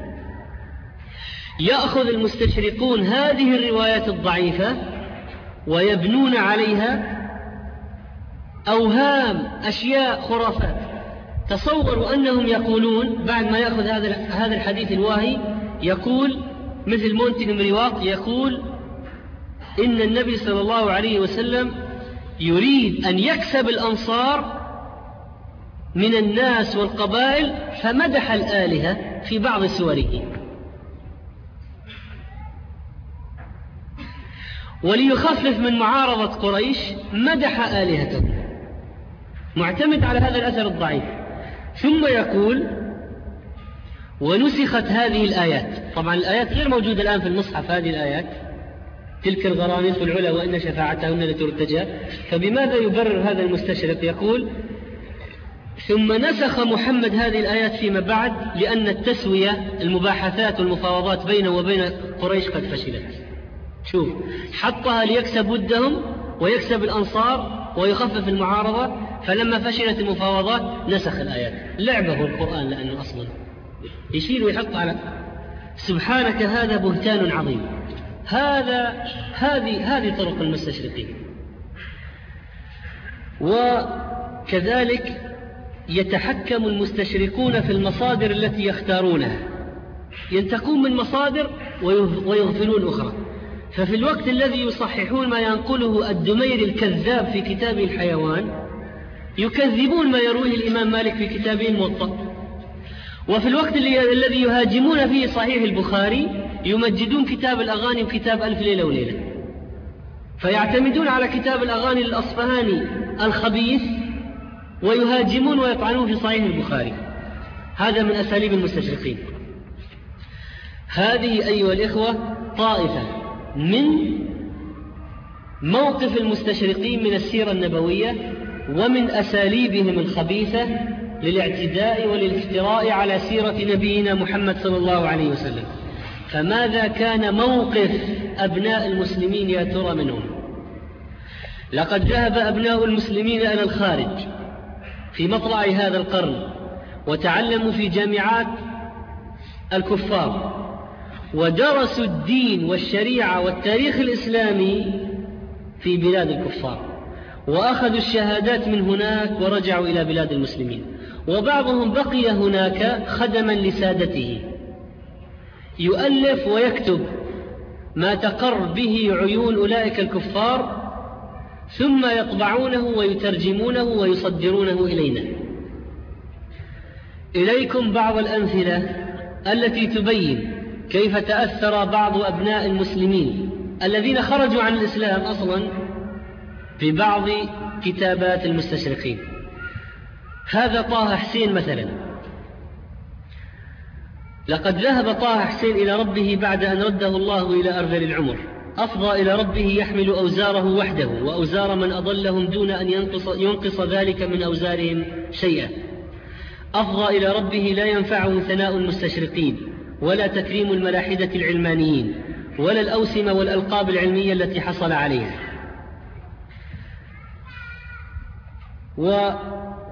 يأخذ المستشرقون هذه الروايات الضعيفة ويبنون عليها أوهام، أشياء، خرافات. تصوروا أنهم يقولون بعد ما يأخذ هذا الحديث الواهي يقول مثل مونتن مريواق يقول إن النبي صلى الله عليه وسلم يريد أن يكسب الأنصار من الناس والقبائل فمدح الآلهة في بعض سوره، وليخفف من معارضة قريش مدح آلهته، معتمد على هذا الأثر الضعيف. ثم يقول ونسخت هذه الآيات. طبعا الآيات غير موجودة الآن في المصحف، هذه الآيات تلك الغرانيق العلا وإن شفاعتهن لترتجى. فبماذا يبرر هذا المستشرق؟ يقول ثم نسخ محمد هذه الآيات فيما بعد لأن التسوية المباحثات والمفاوضات بينه وبين قريش قد فشلت. شوف حطها ليكسب ودهم ويكسب الأنصار ويخفف المعارضة، فلما فشلت المفاوضات نسخ الآيات. لعبه القرآن لأنه أصلا يشيل ويحط على سبحانك هذا بهتان عظيم. هذه طرق المستشرقين. وكذلك يتحكم المستشرقون في المصادر التي يختارونها، ينتقون من مصادر ويغفلون أخرى. ففي الوقت الذي يصححون ما ينقله الدمير الكذاب في كتابه الحيوان يكذبون ما يرويه الإمام مالك في كتابه الموطأ. وفي الوقت الذي يهاجمون فيه صحيح البخاري يمجدون كتاب الأغاني وكتاب ألف ليلة وليلة، فيعتمدون على كتاب الأغاني الأصفهاني الخبيث ويهاجمون ويطعنون في صحيح البخاري. هذا من أساليب المستشرقين. هذه أيها الإخوة طائفة من موقف المستشرقين من السيرة النبوية ومن أساليبهم الخبيثة للاعتداء والافتراء على سيرة نبينا محمد صلى الله عليه وسلم. فماذا كان موقف أبناء المسلمين يا ترى منهم؟ لقد ذهب أبناء المسلمين إلى الخارج في مطلع هذا القرن وتعلموا في جامعات الكفار ودرسوا الدين والشريعة والتاريخ الإسلامي في بلاد الكفار، وأخذوا الشهادات من هناك ورجعوا إلى بلاد المسلمين، وبعضهم بقي هناك خدما لسادته يؤلف ويكتب ما تقر به عيون أولئك الكفار، ثم يطبعونه ويترجمونه ويصدرونه إلينا. إليكم بعض الأمثلة التي تبين كيف تأثر بعض أبناء المسلمين الذين خرجوا عن الإسلام أصلا في بعض كتابات المستشرقين. هذا طه حسين مثلا، لقد ذهب طه حسين إلى ربه بعد أن رده الله إلى أرذل العمر، أفضى إلى ربه يحمل أوزاره وحده وأوزار من أضلهم دون أن ينقص ذلك من أوزارهم شيئا. أفضى إلى ربه لا ينفعه ثناء المستشرقين ولا تكريم الملاحدة العلمانيين ولا الأوسمة والألقاب العلمية التي حصل عليها. وهذا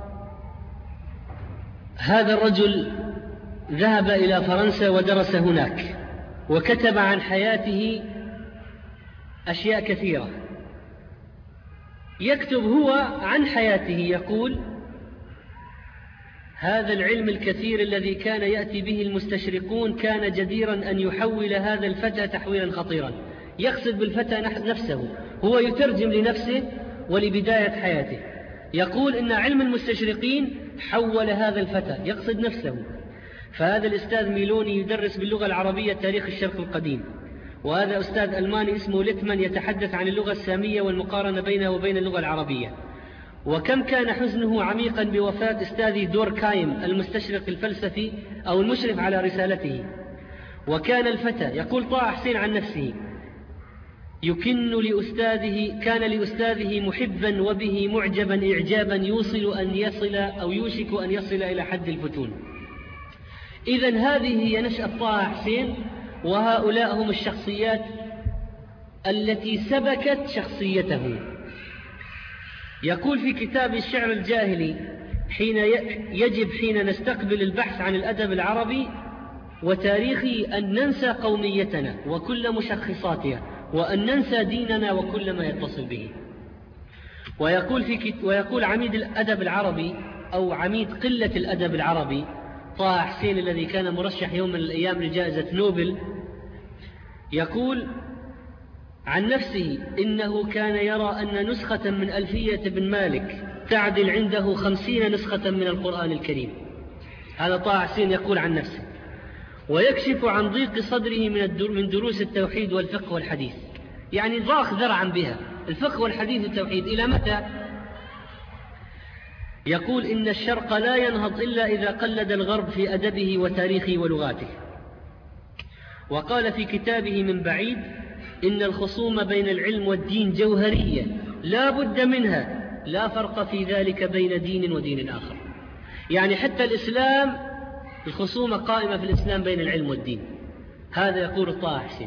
الرجل ذهب إلى فرنسا ودرس هناك وكتب عن حياته أشياء كثيرة. يكتب هو عن حياته يقول: هذا العلم الكثير الذي كان يأتي به المستشرقون كان جديرا أن يحول هذا الفتى تحويلا خطيرا. يقصد بالفتى نفسه، هو يترجم لنفسه ولبداية حياته. يقول إن علم المستشرقين حول هذا الفتى، يقصد نفسه. فهذا الأستاذ ميلوني يدرس باللغة العربية تاريخ الشرق القديم، وهذا أستاذ ألماني اسمه ليتمان يتحدث عن اللغة السامية والمقارنة بينها وبين اللغة العربية. وكم كان حزنه عميقا بوفاة أستاذي دوركايم المستشرق الفلسفي أو المشرف على رسالته. وكان الفتى، يقول طه حسين عن نفسه، كان لأستاذه محبا وبه معجبا إعجابا يوشك أن يصل إلى حد الفتون. إذن هذه هي نشأة طه حسين، وهؤلاء هم الشخصيات التي سبكت شخصيته. يقول في كتاب الشعر الجاهلي: يجب حين نستقبل البحث عن الأدب العربي وتاريخه أن ننسى قوميتنا وكل مشخصاتها، وأن ننسى ديننا وكل ما يتصل به. ويقول عميد الأدب العربي أو عميد قلة الأدب العربي طه حسين الذي كان مرشح يوم من الأيام لجائزة نوبل، يقول عن نفسه إنه كان يرى أن نسخة من ألفية بن مالك تعدل عنده 50 نسخة من القرآن الكريم. هذا طه حسين يقول عن نفسه. ويكشف عن ضيق صدره من دروس التوحيد والفقه والحديث، يعني ضاق ذرعا بها الفقه والحديث والتوحيد. إلى متى؟ يقول إن الشرق لا ينهض إلا إذا قلد الغرب في أدبه وتاريخه ولغاته. وقال في كتابه من بعيد: إن الخصوم بين العلم والدين جوهرية لا بد منها، لا فرق في ذلك بين دين ودين آخر. يعني حتى الإسلام الخصومة قائمة في الإسلام بين العلم والدين. هذا يقول طه حسين.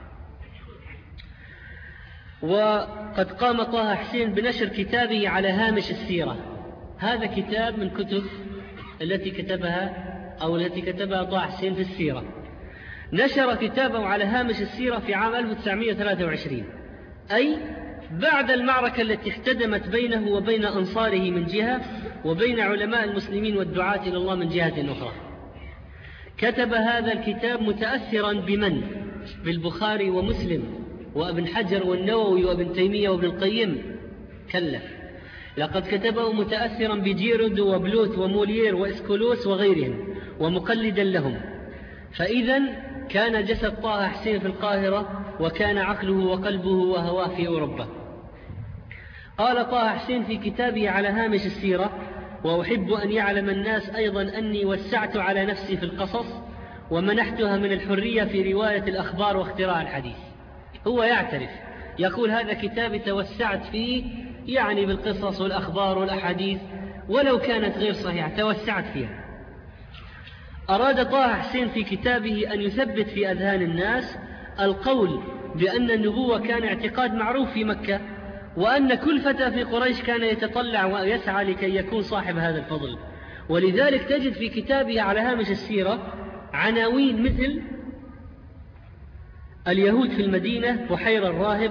وقد قام طه حسين بنشر كتابه على هامش السيرة. هذا كتاب من كتب التي كتبها طه حسين في السيرة. نشر كتابه على هامش السيرة في عام 1923، أي بعد المعركة التي احتدمت بينه وبين أنصاره من جهة، وبين علماء المسلمين والدعاة إلى الله من جهة أخرى. كتب هذا الكتاب متأثرا بمن؟ بالبخاري ومسلم وابن حجر والنووي وابن تيمية وابن القيم؟ كلا، لقد كتبه متأثرا بجيرود وبلوت وموليير وإسكولوس وغيرهم ومقلدا لهم. فإذا كان جسد طه حسين في القاهرة، وكان عقله وقلبه وهواه في أوروبا. قال طه حسين في كتابه على هامش السيرة: وأحب أن يعلم الناس أيضا أني وسعت على نفسي في القصص ومنحتها من الحرية في رواية الأخبار واختراع الحديث. هو يعترف، يقول هذا كتابي توسعت فيه، يعني بالقصص والأخبار والأحاديث ولو كانت غير صحيحة توسعت فيها. أراد طه حسين في كتابه أن يثبت في أذهان الناس القول بأن النبوة كان اعتقاد معروف في مكة، وأن كل فتى في قريش كان يتطلع ويسعى لكي يكون صاحب هذا الفضل. ولذلك تجد في كتابه على هامش السيرة عناوين مثل اليهود في المدينة، بحير الراهب،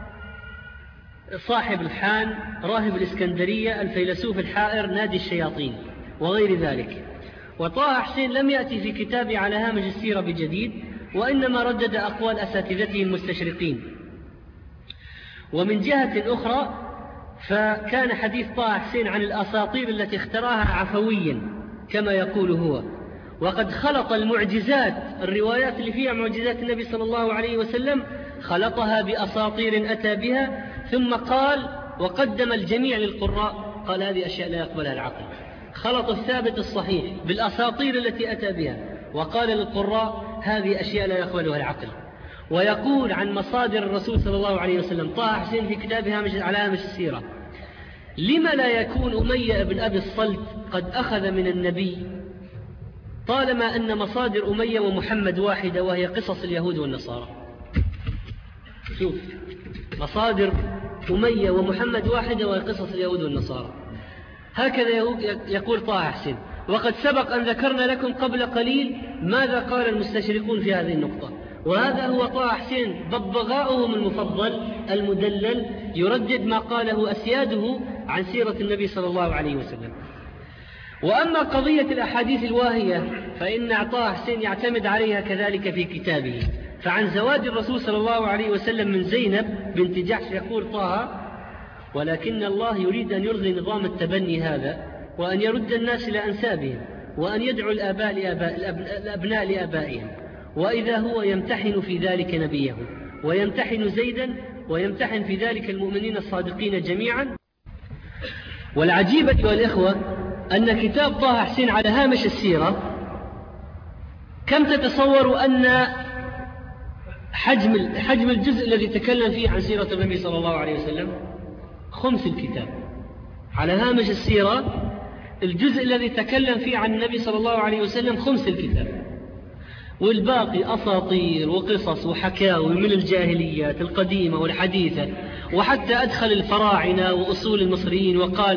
صاحب الحان، راهب الإسكندرية، الفيلسوف الحائر، نادي الشياطين، وغير ذلك. وطه حسين لم يأتي في كتابه على هامش السيرة بجديد، وإنما ردد أقوال أساتذته المستشرقين. ومن جهة أخرى فكان حديث طه حسين عن الأساطير التي اختراها عفويا كما يقول هو، وقد خلط المعجزات، الروايات اللي فيها معجزات النبي صلى الله عليه وسلم خلطها بأساطير أتى بها، ثم قال وقدم الجميع للقراء، قال هذه أشياء لا يقبلها العقل. خلط الثابت الصحيح بالأساطير التي أتى بها، وقال للقراء هذه أشياء لا يقبلها العقل. ويقول عن مصادر الرسول صلى الله عليه وسلم طه حسين في كتابه على هامش السيرة: لما لا يكون أمية بن أبي الصلت قد أخذ من النبي، طالما أن مصادر أمية ومحمد واحدة، وهي قصص اليهود والنصارى. شوف، مصادر أمية ومحمد واحدة وهي قصص اليهود والنصارى. هكذا يقول طه حسين. وقد سبق أن ذكرنا لكم قبل قليل ماذا قال المستشرقون في هذه النقطة، وهذا هو طه حسين ببغاؤهم المفضل المدلل، يردد ما قاله أسياده عن سيرة النبي صلى الله عليه وسلم. وأما قضية الأحاديث الواهية فإن طه حسين يعتمد عليها كذلك في كتابه. فعن زواج الرسول صلى الله عليه وسلم من زينب بنت جحش يقول طه: ولكن الله يريد أن يرضي نظام التبني هذا، وأن يرد الناس إلى أنسابهم، وأن يدعو الأبناء لآبائهم، وإذا هو يمتحن في ذلك نبيه، ويمتحن زيدا، ويمتحن في ذلك المؤمنين الصادقين جميعا. والعجيب أيها الإخوة أن كتاب طه حسين على هامش السيرة كم تتصور أن حجم الجزء الذي تكلم فيه عن سيرة النبي صلى الله عليه وسلم؟ 5 الكتاب. على هامش السيرة الجزء الذي تكلم فيه عن النبي صلى الله عليه وسلم 5 الكتاب، والباقي أساطير وقصص وحكاوي من الجاهليات القديمة والحديثة، وحتى أدخل الفراعنة وأصول المصريين، وقال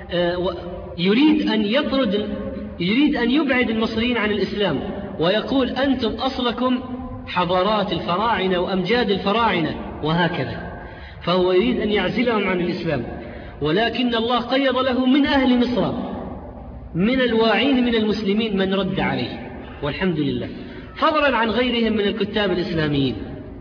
يريد أن يبعد المصريين عن الإسلام، ويقول أنتم أصلكم حضارات الفراعنة وأمجاد الفراعنة وهكذا. فهو يريد أن يعزلهم عن الإسلام، ولكن الله قيض له من أهل مصر من الواعين من المسلمين من رد عليه، والحمد لله، فضلا عن غيرهم من الكتاب الإسلاميين.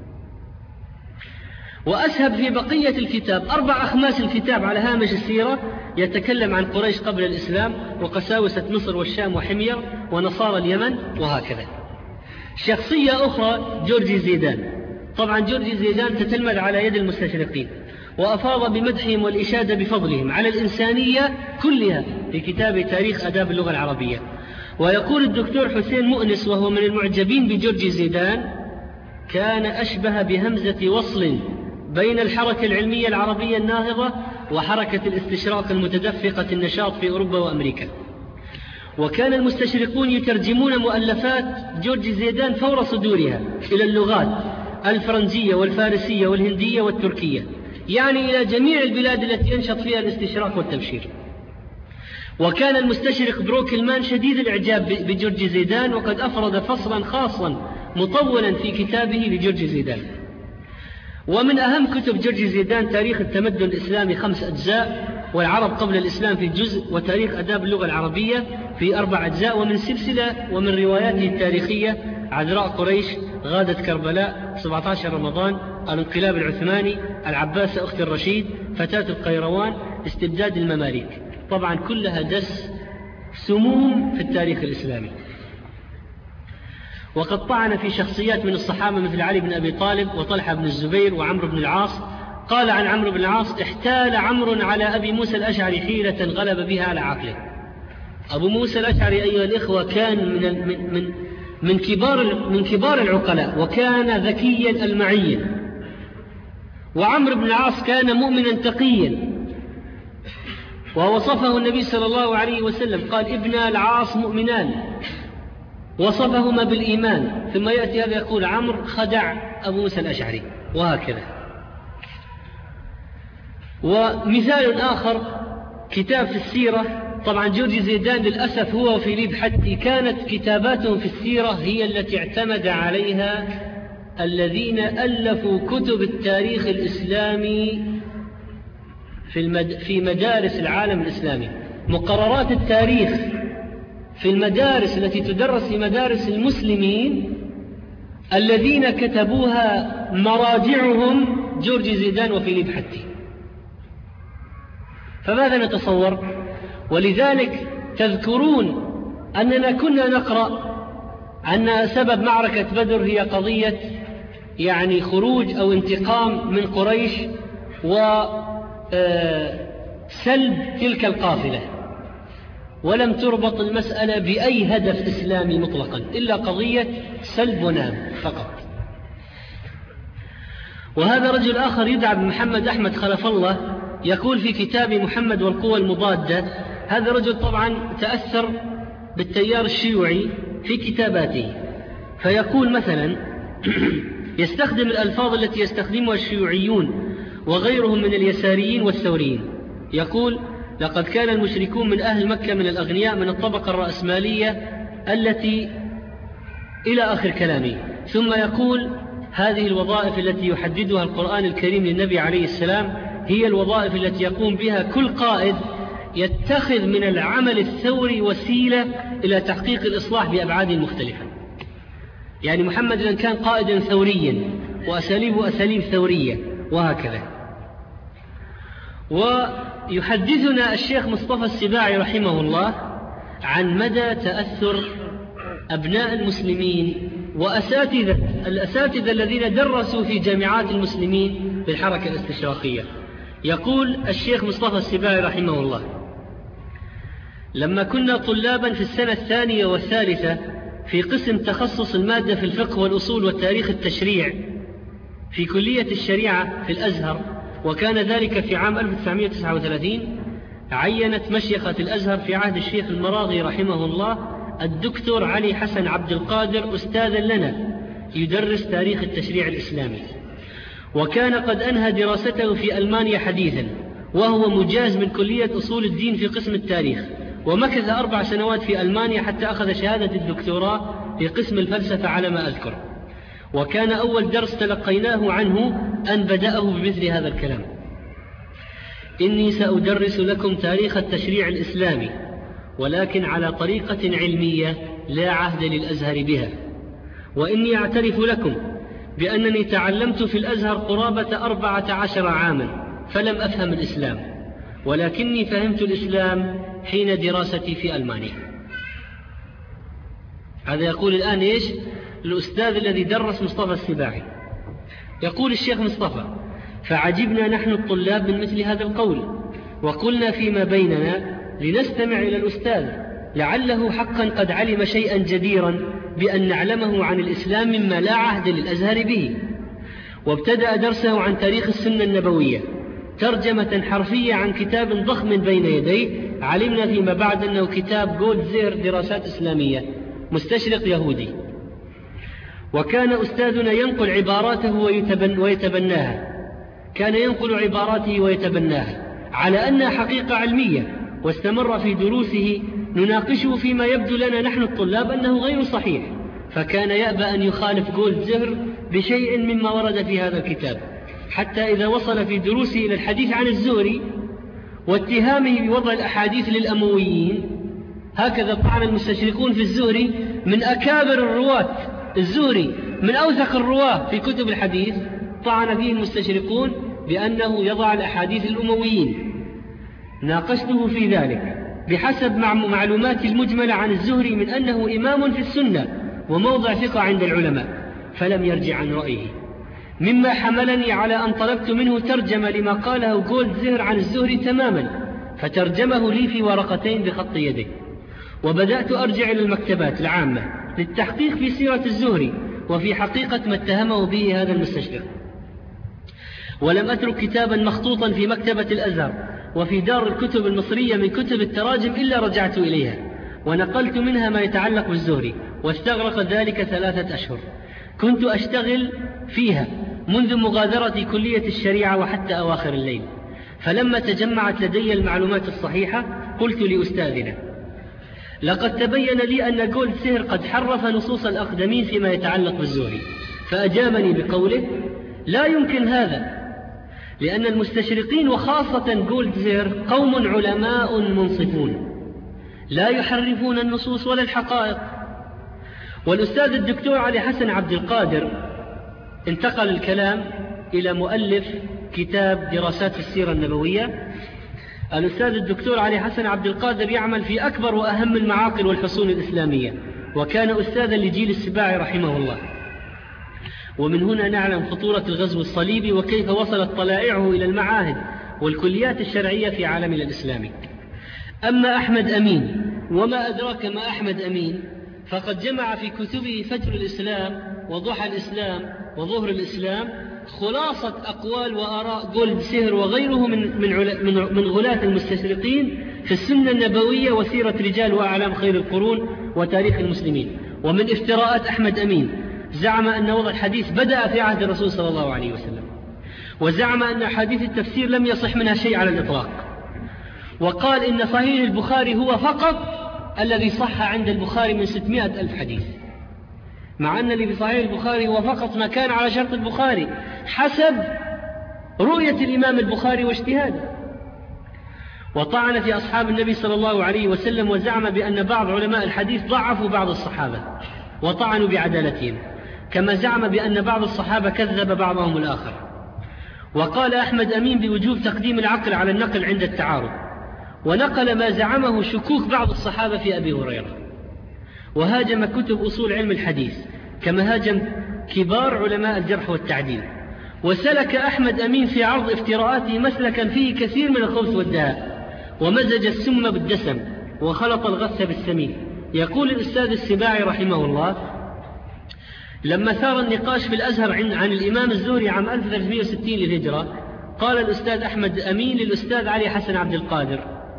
وأسهب في بقية الكتاب 4 أخماس الكتاب على هامش السيرة يتكلم عن قريش قبل الإسلام، وقساوسة مصر والشام وحمير ونصارى اليمن وهكذا. شخصية أخرى جورجي زيدان. طبعا جورجي زيدان تتلمذ على يد المستشرقين، وأفاض بمدحهم والإشادة بفضلهم على الإنسانية كلها في كتاب تاريخ آداب اللغة العربية. ويقول الدكتور حسين مؤنس وهو من المعجبين بجورجي زيدان: كان أشبه بهمزة وصل بين الحركة العلمية العربية الناهضة وحركة الاستشراق المتدفقة النشاط في أوروبا وأمريكا. وكان المستشرقون يترجمون مؤلفات جورجي زيدان فور صدورها إلى اللغات الفرنسية والفارسية والهندية والتركية، يعني إلى جميع البلاد التي ينشط فيها الاستشراق والتبشير. وكان المستشرق بروكلمان شديد الإعجاب بجورجي زيدان، وقد أفرد فصلا خاصا مطولا في كتابه بجورجي زيدان. ومن أهم كتب جورجي زيدان تاريخ التمدن الإسلامي 5 أجزاء، والعرب قبل الإسلام في جزء، وتاريخ آداب اللغة العربية في 4 أجزاء. ومن سلسلة ومن رواياته التاريخية: عذراء قريش، غادة كربلاء، 17 رمضان، الانقلاب العثماني، العباسة أخت الرشيد، فتاة القيروان، استبداد المماليك. طبعا كلها دس سموم في التاريخ الإسلامي. وقد طعن في شخصيات من الصحابة مثل علي بن أبي طالب وطلحة بن الزبير وعمرو بن العاص. قال عن عمرو بن العاص: احتال عمرو على أبي موسى الأشعري حيلة غلب بها على عقله. أبو موسى الأشعري أيها الإخوة كان من كبار العقلاء، وكان ذكيا المعيا. وعمرو بن العاص كان مؤمنا تقيا، ووصفه النبي صلى الله عليه وسلم قال: ابن العاص مؤمنان. وصفهما بالإيمان، ثم يأتي هذا يقول عمرو خدع أبو موسى الأشعري، وهكذا. ومثال آخر كتاب في السيرة، طبعا جورج زيدان للأسف هو وفيليب حتي كانت كتاباتهم في السيرة هي التي اعتمد عليها الذين ألفوا كتب التاريخ الإسلامي في مدارس العالم الإسلامي. مقررات التاريخ في المدارس التي تدرس في مدارس المسلمين الذين كتبوها مراجعهم جورج زيدان وفيليب حتي. فماذا نتصور؟ ولذلك تذكرون أننا كنا نقرأ أن سبب معركة بدر هي قضية يعني خروج أو انتقام من قريش وسلب تلك القافلة، ولم تربط المسألة بأي هدف إسلامي مطلقا إلا قضية سلب ونهب فقط. وهذا رجل آخر يدعى بمحمد أحمد خلف الله يقول في كتاب محمد والقوى المضادة، هذا رجل طبعا تأثر بالتيار الشيوعي في كتاباته، فيقول مثلا يستخدم الألفاظ التي يستخدمها الشيوعيون وغيرهم من اليساريين والثوريين. يقول لقد كان المشركون من أهل مكة من الأغنياء من الطبقة الرأسمالية التي إلى آخر كلامه. ثم يقول هذه الوظائف التي يحددها القرآن الكريم للنبي عليه السلام هي الوظائف التي يقوم بها كل قائد يتخذ من العمل الثوري وسيلة إلى تحقيق الإصلاح بأبعاد مختلفة. يعني محمد إذن كان قائدا ثوريا وأساليبه أساليب ثورية وهكذا. ويحدثنا الشيخ مصطفى السباعي رحمه الله عن مدى تأثر أبناء المسلمين الأساتذة الذين درسوا في جامعات المسلمين بالحركة الاستشراقية. يقول الشيخ مصطفى السباعي رحمه الله لما كنا طلابا في السنة الثانية والثالثة في قسم تخصص المادة في الفقه والأصول والتاريخ التشريع في كلية الشريعة في الأزهر، وكان ذلك في عام 1939، عينت مشيخة الأزهر في عهد الشيخ المراغي رحمه الله الدكتور علي حسن عبد القادر أستاذا لنا يدرس تاريخ التشريع الإسلامي، وكان قد أنهى دراسته في ألمانيا حديثا، وهو مجاز من كلية أصول الدين في قسم التاريخ، ومكث 4 سنوات في ألمانيا حتى أخذ شهادة الدكتوراه في قسم الفلسفة على ما أذكر. وكان أول درس تلقيناه عنه أن بدأه بمثل هذا الكلام: إني سأدرس لكم تاريخ التشريع الإسلامي، ولكن على طريقة علمية لا عهد للأزهر بها، وإني أعترف لكم بأنني تعلمت في الأزهر قرابة 14 عاما فلم أفهم الإسلام، ولكني فهمت الإسلام حين دراستي في ألمانيا. هذا يقول الآن إيش؟ الأستاذ الذي درس مصطفى السباعي. يقول الشيخ مصطفى: فعجبنا نحن الطلاب من مثل هذا القول، وقلنا فيما بيننا لنستمع إلى الأستاذ لعله حقا قد علم شيئا جديرا بأن نعلمه عن الإسلام مما لا عهد للأزهر به. وابتدأ درسه عن تاريخ السنة النبوية ترجمة حرفية عن كتاب ضخم بين يديه، علمنا فيما بعد أنه كتاب جولدزير دراسات إسلامية، مستشرق يهودي. وكان أستاذنا ينقل عباراته ويتبناها، كان ينقل عباراته ويتبناها على أنها حقيقة علمية، واستمر في دروسه نناقشه فيما يبدو لنا نحن الطلاب أنه غير صحيح، فكان يأبى أن يخالف جولدزير بشيء مما ورد في هذا الكتاب، حتى إذا وصل في دروسه إلى الحديث عن الزهري واتهامه بوضع الأحاديث للأمويين. هكذا طعن المستشرقون في الزهري من أكابر الرواة، الزهري من أوثق الرواة في كتب الحديث، طعن فيه المستشرقون بأنه يضع الأحاديث للأمويين. ناقشته في ذلك بحسب معلوماتي المجملة عن الزهري من أنه إمام في السنة وموضع ثقة عند العلماء، فلم يرجع عن رأيه، مما حملني على أن طلبت منه ترجمة لما قاله جولدزير عن الزهري تماما، فترجمه لي في ورقتين بخط يده. وبدأت أرجع إلى المكتبات العامة للتحقيق في سيرة الزهري وفي حقيقة ما اتهمه به هذا المستشرق. ولم أترك كتابا مخطوطا في مكتبة الأزهر وفي دار الكتب المصرية من كتب التراجم إلا رجعت إليها ونقلت منها ما يتعلق بالزهري، واستغرق ذلك 3 أشهر. كنت أشتغل فيها منذ مغادرة كلية الشريعة وحتى أواخر الليل، فلما تجمعت لدي المعلومات الصحيحة قلت لأستاذنا: لقد تبين لي أن جولدسير قد حرف نصوص الأقدمين فيما يتعلق بالزهري. فأجابني بقوله: لا يمكن هذا، لأن المستشرقين وخاصة جولدسير قوم علماء منصفون لا يحرفون النصوص ولا الحقائق. والأستاذ الدكتور علي حسن عبد القادر انتقل الكلام إلى مؤلف كتاب دراسات السيرة النبوية. الأستاذ الدكتور علي حسن عبد القادر يعمل في أكبر وأهم المعاقل والحصون الإسلامية، وكان أستاذا لجيل السباعي رحمه الله. ومن هنا نعلم خطورة الغزو الصليبي وكيف وصلت طلائعه إلى المعاهد والكليات الشرعية في عالمنا الإسلامي. أما أحمد أمين، وما أدراك ما أحمد أمين، فقد جمع في كتبه فجر الإسلام وضحى الإسلام وظهر الإسلام خلاصة أقوال وآراء جولدسير وغيره من غلاة المستشرقين في السنة النبوية وسيرة رجال وأعلام خير القرون وتاريخ المسلمين. ومن افتراءات أحمد أمين زعم أن وضع الحديث بدأ في عهد الرسول صلى الله عليه وسلم، وزعم أن حديث التفسير لم يصح منها شيء على الإطلاق، وقال إن صحيح البخاري هو فقط الذي صح عند البخاري من 600,000 حديث، مع أن اللي في صحيح البخاري هو فقط ما كان على شرط البخاري حسب رؤية الإمام البخاري واجتهاده. وطعن في أصحاب النبي صلى الله عليه وسلم، وزعم بأن بعض علماء الحديث ضعفوا بعض الصحابة وطعنوا بعدالتهم، كما زعم بأن بعض الصحابة كذب بعضهم الآخر. وقال أحمد أمين بوجوب تقديم العقل على النقل عند التعارض، ونقل ما زعمه شكوك بعض الصحابة في أبي هريرة. وهاجم كتب أصول علم الحديث كما هاجم كبار علماء الجرح والتعديل. وسلك أحمد أمين في عرض افتراءاته مسلكا فيه كثير من الخبث والدهاء، ومزج السم بالدسم وخلط الغث بالسمين. يقول الأستاذ السباعي رحمه الله: لما ثار النقاش في الأزهر عن الإمام الزهري عام 1360 للهجرة، قال الأستاذ أحمد أمين للأستاذ علي حسن عبد القادر: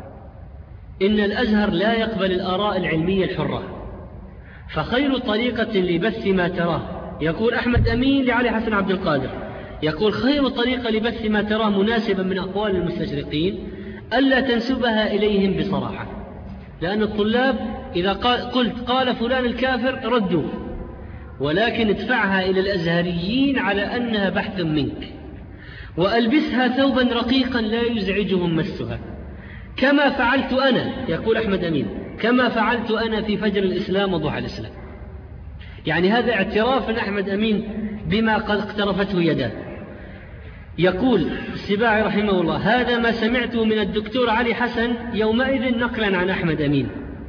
إن الأزهر لا يقبل الآراء العلمية الحرة، فخير طريقة لبث ما تراه، يقول أحمد أمين لعلي حسن عبد القادر، يقول: خير طريقة لبث ما تراه مناسبا من أقوال المستشرقين ألا تنسبها إليهم بصراحة، لأن الطلاب إذا قلت قال فلان الكافر ردوا، ولكن ادفعها إلى الأزهريين على أنها بحث منك، وألبسها ثوبا رقيقا لا يزعجهم مسها، كما فعلت أنا، يقول أحمد أمين، كما فعلت أنا في فجر الإسلام وضحى الإسلام. يعني هذا اعتراف من أحمد أمين بما قد اقترفته يداه. يقول السباعي رحمه الله: هذا ما سمعته من الدكتور علي حسن يومئذ نقلا عن أحمد أمين.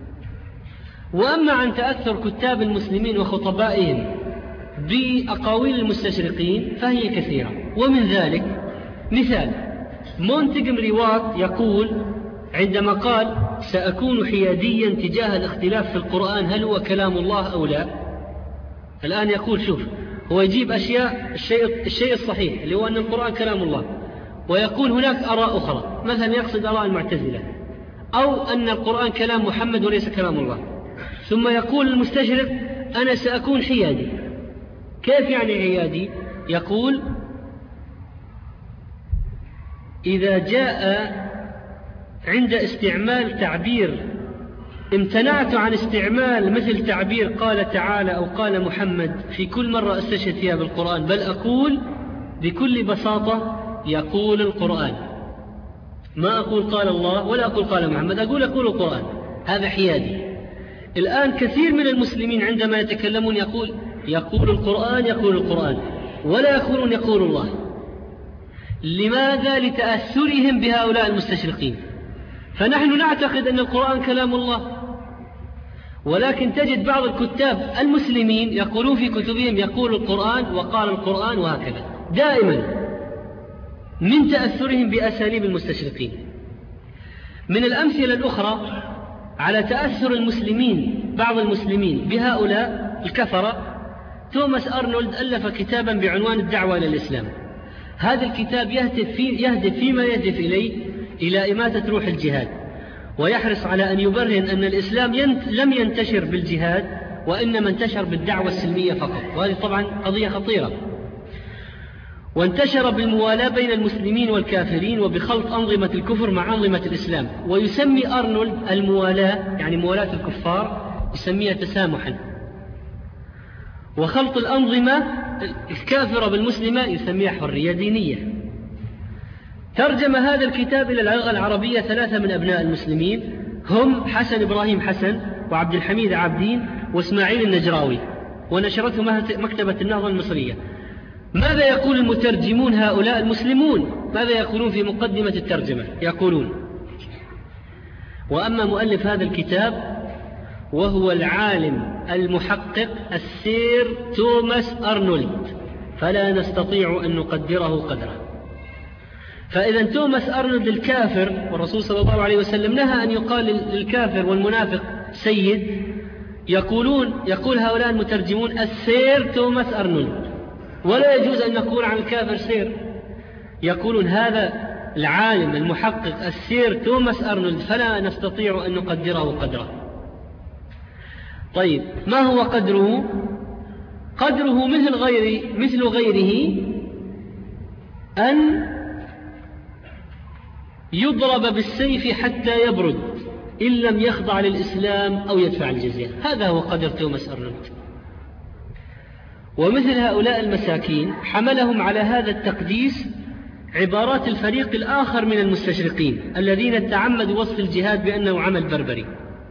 وأما عن تأثر كتاب المسلمين وخطبائهم بأقاويل المستشرقين فهي كثيرة، ومن ذلك مثال مونتجمري وات يقول عندما قال: سأكون حياديا تجاه الاختلاف في القرآن هل هو كلام الله أو لا. الآن يقول شوف، هو يجيب أشياء الشيء الصحيح اللي هو أن القرآن كلام الله، ويقول هناك آراء أخرى، مثلا يقصد آراء المعتزلة، أو أن القرآن كلام محمد وليس كلام الله. ثم يقول المستشرق: أنا سأكون حيادي. كيف يعني حيادي؟ يقول: إذا جاء عند استعمال تعبير امتنعت عن استعمال مثل تعبير قال تعالى أو قال محمد في كل مرة أستشهد فيها بالقرآن، بل أقول بكل بساطة يقول القرآن، ما أقول قال الله ولا أقول قال محمد، أقول القرآن. هذا حيادي. الآن كثير من المسلمين عندما يتكلمون يقول القرآن ولا يقولون يقول الله. لماذا؟ لتأثرهم بهؤلاء المستشرقين. فنحن نعتقد أن القرآن كلام الله، ولكن تجد بعض الكتاب المسلمين يقولون في كتبهم يقول القرآن وقال القرآن وهكذا، دائما من تأثرهم بأساليب المستشرقين. من الأمثلة الأخرى على تأثر المسلمين بعض المسلمين بهؤلاء الكفرة، توماس أرنولد ألف كتابا بعنوان الدعوة إلى الإسلام. هذا الكتاب يهدف فيما يهدف إليه إلى إماتة روح الجهاد، ويحرص على أن يبرهن أن الإسلام لم ينتشر بالجهاد، وإنما انتشر بالدعوة السلمية فقط، وهذه طبعا قضية خطيرة. وانتشر بالموالاة بين المسلمين والكافرين وبخلط أنظمة الكفر مع أنظمة الإسلام. ويسمي أرنولد الموالاة، يعني موالاة الكفار، يسميها تسامحا، وخلط الأنظمة الكافرة بالمسلمة يسميها حرية دينية. ترجم هذا الكتاب إلى اللغة العربية 3 من أبناء المسلمين، هم حسن إبراهيم حسن، وعبد الحميد عابدين، وإسماعيل النجراوي، ونشرته مكتبة النهضة المصرية. ماذا يقول المترجمون هؤلاء المسلمون؟ ماذا يقولون في مقدمة الترجمة؟ يقولون: وأما مؤلف هذا الكتاب وهو العالم المحقق السير توماس أرنولد، فلا نستطيع أن نقدره قدره. فإذا توماس أرنولد الكافر، والرسول صلى الله عليه وسلم نهى أن يقال للكافر والمنافق سيد، يقول هؤلاء المترجمون السير توماس أرنولد، ولا يجوز أن نقول عن الكافر سير. يقولون هذا العالم المحقق السير توماس أرنولد، فلا نستطيع أن نقدره قدره. طيب، ما هو قدره؟ قدره مثل غيره أن يضرب بالسيف حتى يبرد إن لم يخضع للإسلام أو يدفع الجزية. هذا هو قدر توماس أرنولد. ومثل هؤلاء المساكين حملهم على هذا التقديس عبارات الفريق الآخر من المستشرقين الذين تعمدوا وصف الجهاد بأنه عمل بربري.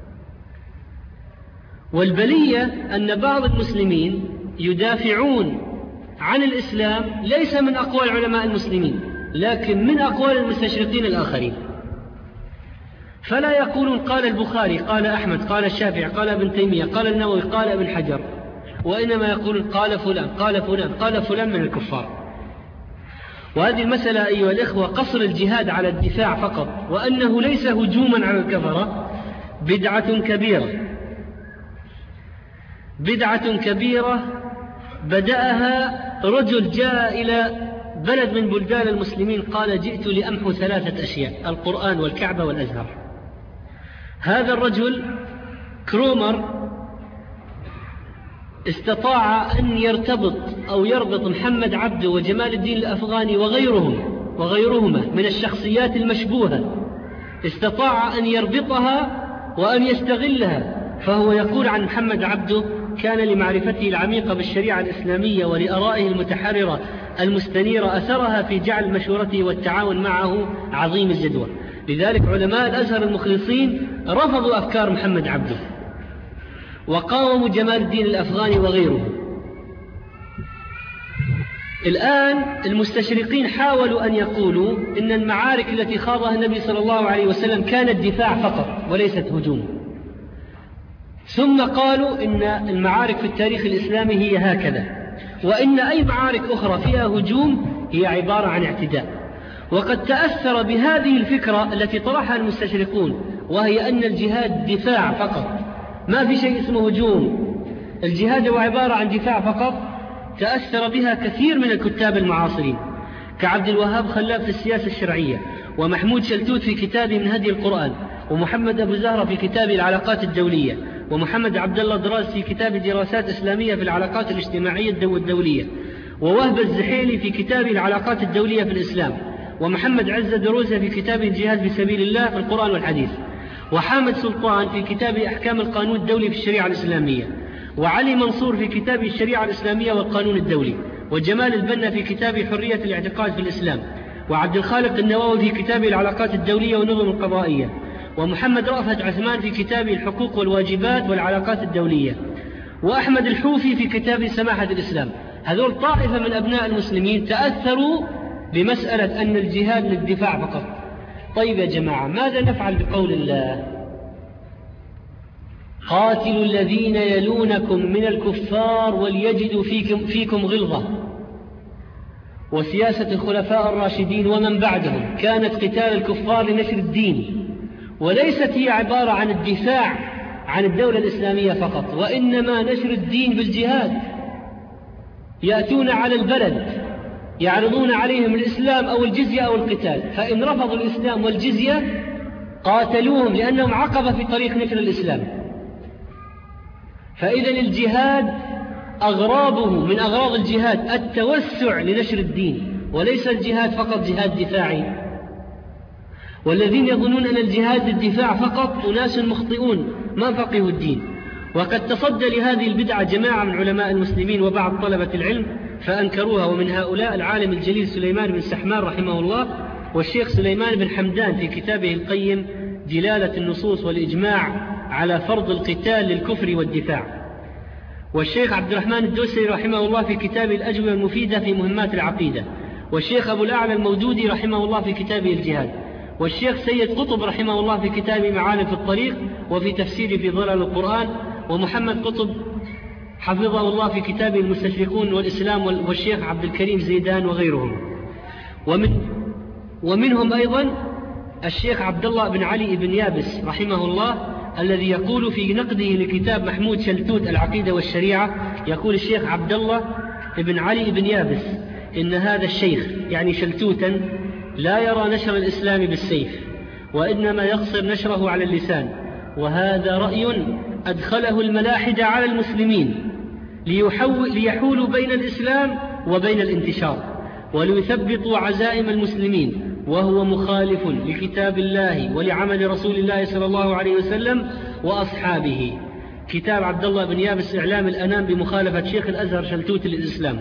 والبلية أن بعض المسلمين يدافعون عن الإسلام ليس من أقوال علماء المسلمين، لكن من أقوال المستشرقين الآخرين. فلا يقولون قال البخاري، قال أحمد، قال الشافعي، قال ابن تيمية، قال النووي، قال ابن حجر، وإنما يقولون قال فلان، قال فلان، قال فلان من الكفار. وهذه المسألة أيها الإخوة قصر الجهاد على الدفاع فقط، وأنه ليس هجوما على الكفرة، بدعة كبيرة بدأها رجل جاء إلى بلد من بلدان المسلمين قال: جئت لأمحو 3 أشياء: القرآن والكعبة والأزهر. هذا الرجل كرومر استطاع أن يربط محمد عبده وجمال الدين الأفغاني وغيرهما من الشخصيات المشبوهة، استطاع أن يربطها وأن يستغلها. فهو يقول عن محمد عبده: كان لمعرفته العميقة بالشريعة الإسلامية ولآرائه المتحررة المستنيرة أثرها في جعل مشورته والتعاون معه عظيم الجدوى. لذلك علماء الأزهر المخلصين رفضوا أفكار محمد عبده وقاوموا جمال الدين الأفغاني وغيره. الآن المستشرقين حاولوا أن يقولوا إن المعارك التي خاضها النبي صلى الله عليه وسلم كانت دفاع فقط وليست هجوم، ثم قالوا إن المعارك في التاريخ الإسلامي هي هكذا، وإن أي معارك أخرى فيها هجوم هي عبارة عن اعتداء. وقد تأثر بهذه الفكرة التي طرحها المستشرقون، وهي أن الجهاد دفاع فقط، ما في شيء اسمه هجوم، الجهاد هو عبارة عن دفاع فقط. تأثر بها كثير من الكتاب المعاصرين كعبد الوهاب خلاف في السياسة الشرعية، ومحمود شلتوت في كتابه من هدي القرآن، ومحمد أبو زهرة في كتابه العلاقات الدولية، ومحمد عبد الله دراز في كتاب دراسات إسلامية في العلاقات الاجتماعية والدولية، ووهب الزحيلي في كتاب العلاقات الدولية في الإسلام، ومحمد عزة دروزة في كتاب الجهاد في سبيل الله في القرآن والحديث، وحامد سلطان في كتاب أحكام القانون الدولي في الشريعة الإسلامية، وعلي منصور في كتاب الشريعة الإسلامية والقانون الدولي، وجمال البنا في كتاب حرية الاعتقاد في الإسلام، وعبد الخالق النووي في كتاب العلاقات الدولية والنظم القضائية، ومحمد رأفت عثمان في كتاب الحقوق والواجبات والعلاقات الدولية، وأحمد الحوفي في كتاب سماحة الإسلام. هذول طائفة من أبناء المسلمين تأثروا بمسألة أن الجهاد للدفاع فقط. طيب يا جماعة، ماذا نفعل بقول الله: قاتلوا الذين يلونكم من الكفار وليجدوا فيكم غلظة؟ وسياسة الخلفاء الراشدين ومن بعدهم كانت قتال الكفار لنشر الدين، وليست هي عبارة عن الدفاع عن الدولة الإسلامية فقط، وإنما نشر الدين بالجهاد. يأتون على البلد يعرضون عليهم الإسلام أو الجزية أو القتال، فإن رفضوا الإسلام والجزية قاتلوهم لأنهم عقبة في طريق نشر الإسلام. فإذا الجهاد أغراضه من أغراض الجهاد التوسع لنشر الدين، وليس الجهاد فقط جهاد دفاعي. والذين يظنون أن الجهاد للدفاع فقط أناس مخطئون ما فقهوا الدين. وقد تصدى لهذه البدعة جماعة من علماء المسلمين وبعض طلبة العلم فأنكروها، ومن هؤلاء العالم الجليل سليمان بن سحمان رحمه الله، والشيخ سليمان بن حمدان في كتابه القيم دلالة النصوص والإجماع على فرض القتال للكفر والدفاع، والشيخ عبد الرحمن الدوسري رحمه الله في كتابه الأجوبة المفيدة في مهمات العقيدة، والشيخ أبو الأعلى المودودي رحمه الله في كتابه الجهاد، والشيخ سيد قطب رحمه الله في كتابه معالم في الطريق وفي تفسيره في ظلال القرآن، ومحمد قطب حفظه الله في كتابه المستشرقون والإسلام، والشيخ عبد الكريم زيدان وغيرهم. ومنهم أيضا الشيخ عبد الله بن علي بن يابس رحمه الله، الذي يقول في نقده لكتاب محمود شلتوت العقيدة والشريعة، يقول الشيخ عبد الله بن علي بن يابس إن هذا الشيخ يعني شلتوتا لا يرى نشر الإسلام بالسيف، وإنما يقصر نشره على اللسان، وهذا رأي أدخله الملاحدة على المسلمين ليحولوا بين الإسلام وبين الانتشار وليثبطوا عزائم المسلمين، وهو مخالف لكتاب الله ولعمل رسول الله صلى الله عليه وسلم وأصحابه. كتاب عبد الله بن يابس إعلام الأنام بمخالفة شيخ الأزهر شلتوت للإسلام.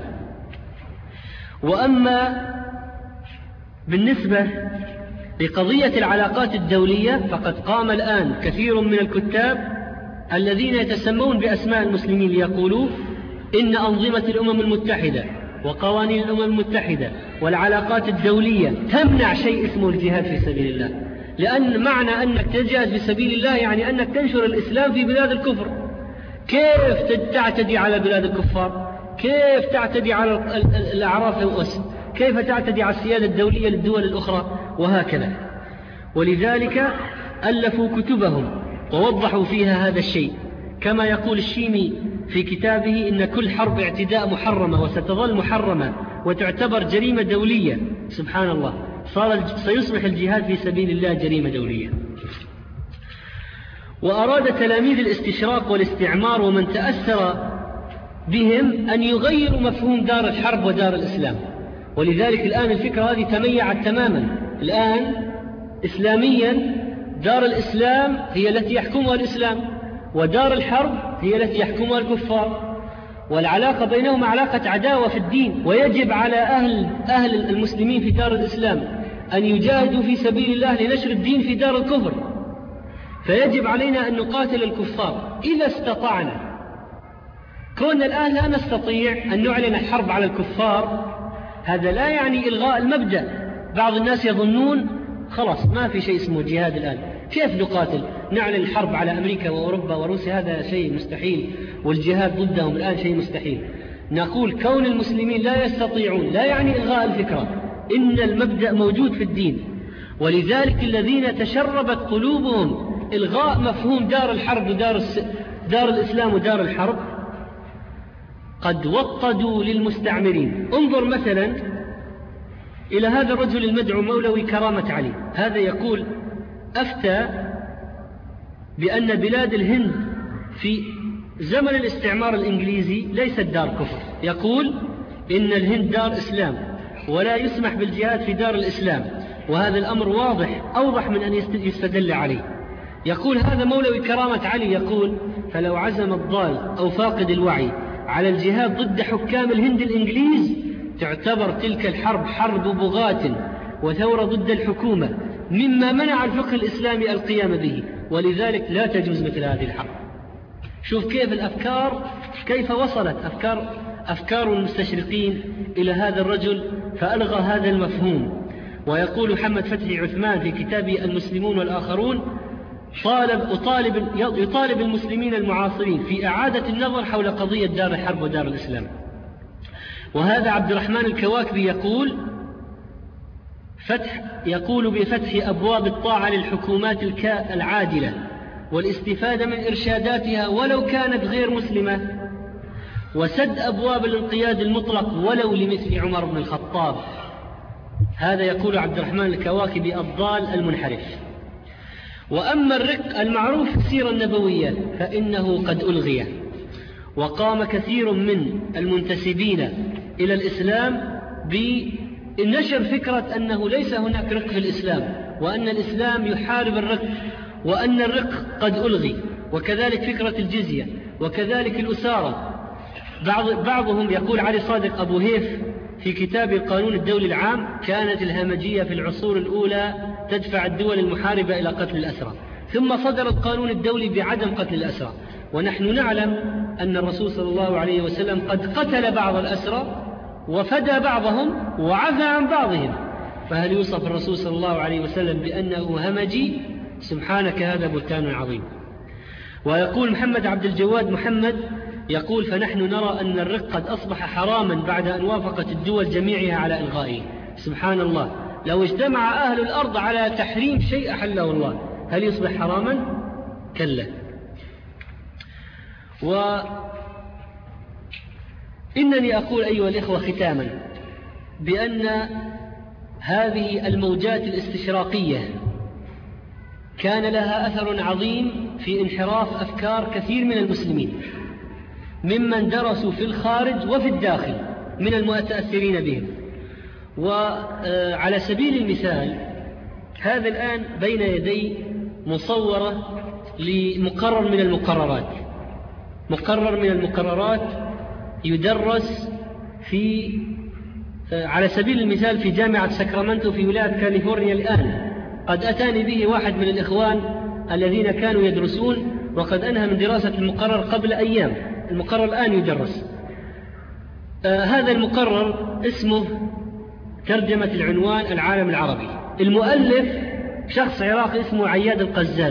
وأما بالنسبة لقضية العلاقات الدولية فقد قام الآن كثير من الكتاب الذين يتسمون بأسماء المسلمين ليقولوا إن أنظمة الأمم المتحدة وقوانين الأمم المتحدة والعلاقات الدولية تمنع شيء اسمه الجهاد في سبيل الله، لأن معنى أنك تجاهد في سبيل الله يعني أنك تنشر الإسلام في بلاد الكفر. كيف تعتدي على بلاد الكفار؟ كيف تعتدي على الأعراف كيف تعتدي على السيادة الدولية للدول الأخرى؟ وهكذا. ولذلك ألفوا كتبهم ووضحوا فيها هذا الشيء، كما يقول الشيمي في كتابه إن كل حرب اعتداء محرمة وستظل محرمة وتعتبر جريمة دولية. سبحان الله، سيصبح الجهاد في سبيل الله جريمة دولية. وأراد تلاميذ الاستشراق والاستعمار ومن تأثر بهم أن يغيروا مفهوم دار الحرب ودار الإسلام، ولذلك الآن الفكرة هذه تميعت تماما. الآن إسلاميا دار الإسلام هي التي يحكمها الإسلام، ودار الحرب هي التي يحكمها الكفار، والعلاقة بينهما علاقة عداوة في الدين. ويجب على أهل المسلمين في دار الإسلام أن يجاهدوا في سبيل الله لنشر الدين في دار الكفر، فيجب علينا أن نقاتل الكفار إذا استطعنا. كون الآن لا نستطيع أن نعلن الحرب على الكفار هذا لا يعني إلغاء المبدأ. بعض الناس يظنون خلاص ما في شيء اسمه جهاد الآن، كيف نقاتل؟ نعلن الحرب على أمريكا وأوروبا وروسيا، هذا شيء مستحيل، والجهاد ضدهم الآن شيء مستحيل. نقول كون المسلمين لا يستطيعون لا يعني إلغاء الفكرة، إن المبدأ موجود في الدين. ولذلك الذين تشربت قلوبهم إلغاء مفهوم دار الحرب دار الإسلام ودار الحرب قد وطدوا للمستعمرين. انظر مثلا إلى هذا الرجل المدعو مولوي كرامة علي، هذا يقول أفتى بأن بلاد الهند في زمن الاستعمار الإنجليزي ليست دار كفر، يقول إن الهند دار إسلام ولا يسمح بالجهاد في دار الإسلام، وهذا الأمر واضح أوضح من أن يستدل عليه. يقول هذا مولوي كرامة علي، يقول فلو عزم الضال أو فاقد الوعي على الجهاد ضد حكام الهند الإنجليز تعتبر تلك الحرب حرب بغاة وثورة ضد الحكومة، مما منع الفقه الإسلامي القيام به، ولذلك لا تجوز مثل هذه الحرب. شوف كيف الأفكار كيف وصلت أفكار المستشرقين إلى هذا الرجل فألغى هذا المفهوم. ويقول محمد فتحي عثمان في كتابه المسلمون والآخرون يطالب المسلمين المعاصرين في إعادة النظر حول قضية دار الحرب ودار الإسلام. وهذا عبد الرحمن الكواكبي يقول بفتح أبواب الطاعة للحكومات العادلة والاستفادة من إرشاداتها ولو كانت غير مسلمة، وسد أبواب الانقياد المطلق ولو لمثل عمر بن الخطاب. هذا يقول عبد الرحمن الكواكبي الضال المنحرف. وأما الرق المعروف في السيرة النبوية فإنه قد ألغي، وقام كثير من المنتسبين إلى الإسلام بنشر فكرة أنه ليس هناك رق في الإسلام، وأن الإسلام يحارب الرق، وأن الرق قد ألغي، وكذلك فكرة الجزية، وكذلك الأسارة. بعضهم يقول علي صادق أبو هيف في كتاب القانون الدولي العام: كانت الهمجية في العصور الأولى تدفع الدول المحاربة إلى قتل الأسرى، ثم صدر القانون الدولي بعدم قتل الأسرى، ونحن نعلم أن الرسول صلى الله عليه وسلم قد قتل بعض الأسرى وفدى بعضهم وعفى عن بعضهم، فهل يوصف الرسول صلى الله عليه وسلم بأنه همجي؟ سبحانك، هذا بهتان عظيم. ويقول محمد عبد الجواد محمد يقول: فنحن نرى أن الرق قد أصبح حراما بعد أن وافقت الدول جميعها على إلغائه. سبحان الله، لو اجتمع أهل الأرض على تحريم شيء أحله الله، هل يصبح حراما؟ كلا. وإنني أقول أيها الإخوة ختاما بأن هذه الموجات الاستشراقية كان لها أثر عظيم في انحراف أفكار كثير من المسلمين ممن درسوا في الخارج وفي الداخل من المتأثرين بهم. وعلى سبيل المثال، هذا الآن بين يدي مصورة لمقرر من المقررات يدرس على سبيل المثال في جامعة ساكرامنتو في ولاية كاليفورنيا الآن. قد أتاني به واحد من الإخوان الذين كانوا يدرسون، وقد أنهى من دراسة المقرر قبل أيام. المقرر الآن يدرس. هذا المقرر اسمه ترجمة العنوان العالم العربي. المؤلف شخص عراقي اسمه إياد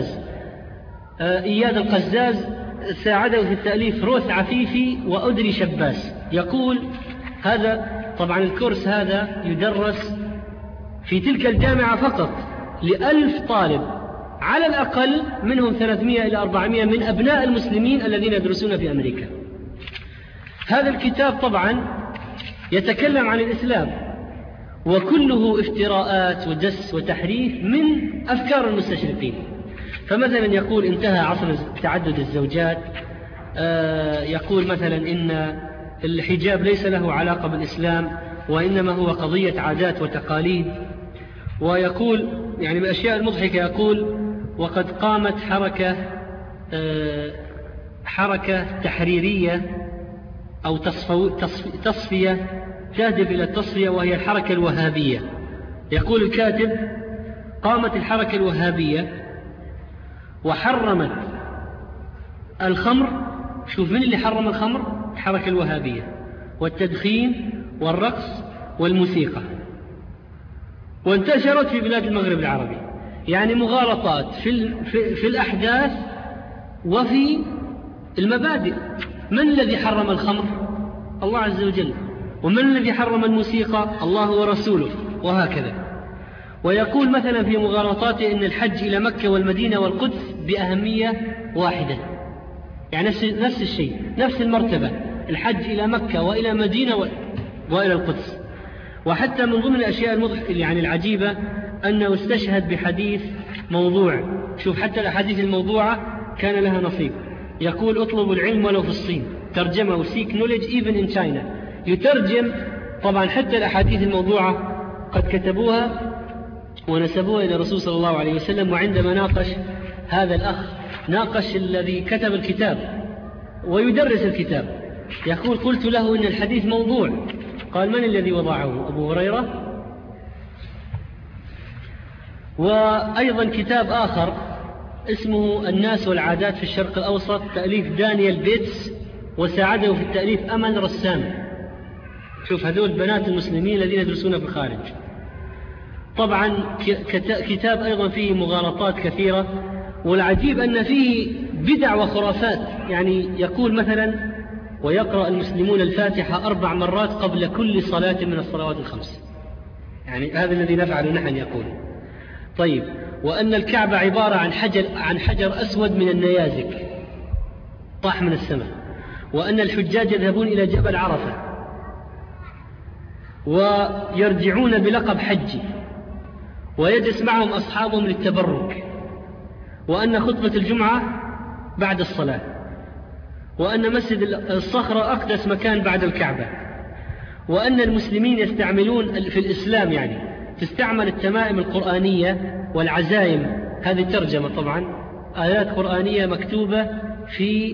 القزاز، ساعده في التأليف روث عفيفي وأدري شباس. يقول هذا طبعا الكورس هذا يدرس في تلك الجامعة فقط ل1000 طالب على الأقل، منهم 300 إلى 400 من أبناء المسلمين الذين يدرسون في أمريكا. هذا الكتاب طبعا يتكلم عن الإسلام، وكله افتراءات ودس وتحريف من أفكار المستشرقين. فمثلا يقول انتهى عصر تعدد الزوجات، يقول مثلا إن الحجاب ليس له علاقة بالإسلام، وإنما هو قضية عادات وتقاليد. ويقول يعني من الأشياء المضحكة، يقول: وقد قامت حركة تحريرية أو تصفية تهدف إلى التصفية، وهي الحركة الوهابية. يقول الكاتب: قامت الحركة الوهابية وحرمت الخمر. شوف من اللي حرم الخمر؟ الحركة الوهابية، والتدخين والرقص والموسيقى، وانتشرت في بلاد المغرب العربي. يعني مغالطات في الأحداث وفي المبادئ. من الذي حرم الخمر؟ الله عز وجل. ومن الذي حرم الموسيقى؟ الله ورسوله، وهكذا. ويقول مثلا في مغالطاته إن الحج إلى مكة والمدينة والقدس بأهمية واحدة، يعني نفس الشيء، نفس المرتبة، الحج إلى مكة وإلى مدينة وإلى القدس. وحتى من ضمن الأشياء يعني العجيبة أنه استشهد بحديث موضوع. شوف حتى الأحاديث الموضوعة كان لها نصيب. يقول: اطلبوا العلم ولو في الصين، ترجمه seek knowledge even in China. يترجم طبعا حتى الأحاديث الموضوعة قد كتبوها ونسبوها إلى الرسول صلى الله عليه وسلم. وعندما ناقش هذا الأخ، ناقش الذي كتب الكتاب ويدرس الكتاب، يقول: قلت له إن الحديث موضوع. قال: من الذي وضعه؟ أبو هريرة. وأيضا كتاب آخر اسمه الناس والعادات في الشرق الأوسط، تأليف دانيال بيتس، وساعده في التأليف أمل رسام. شوف هذول بنات المسلمين الذين يدرسون في الخارج. طبعا كتاب أيضا فيه مغالطات كثيرة، والعجيب أن فيه بدع وخرافات. يعني يقول مثلا: ويقرأ المسلمون الفاتحة 4 مرات قبل كل صلاة من الصلوات الخمس. يعني هذا الذي نفعله نحن. يقول: طيب، وأن الكعبة عبارة عن حجر أسود من النيازك طاح من السماء، وأن الحجاج يذهبون إلى جبل عرفة ويرجعون بلقب حجي، ويجلس معهم أصحابهم للتبرك، وأن خطبة الجمعة بعد الصلاة، وأن مسجد الصخرة أقدس مكان بعد الكعبة، وأن المسلمين يستعملون في الإسلام يعني تستعمل التمائم القرآنية والعزائم، هذه ترجمة طبعا، آيات قرآنية مكتوبة في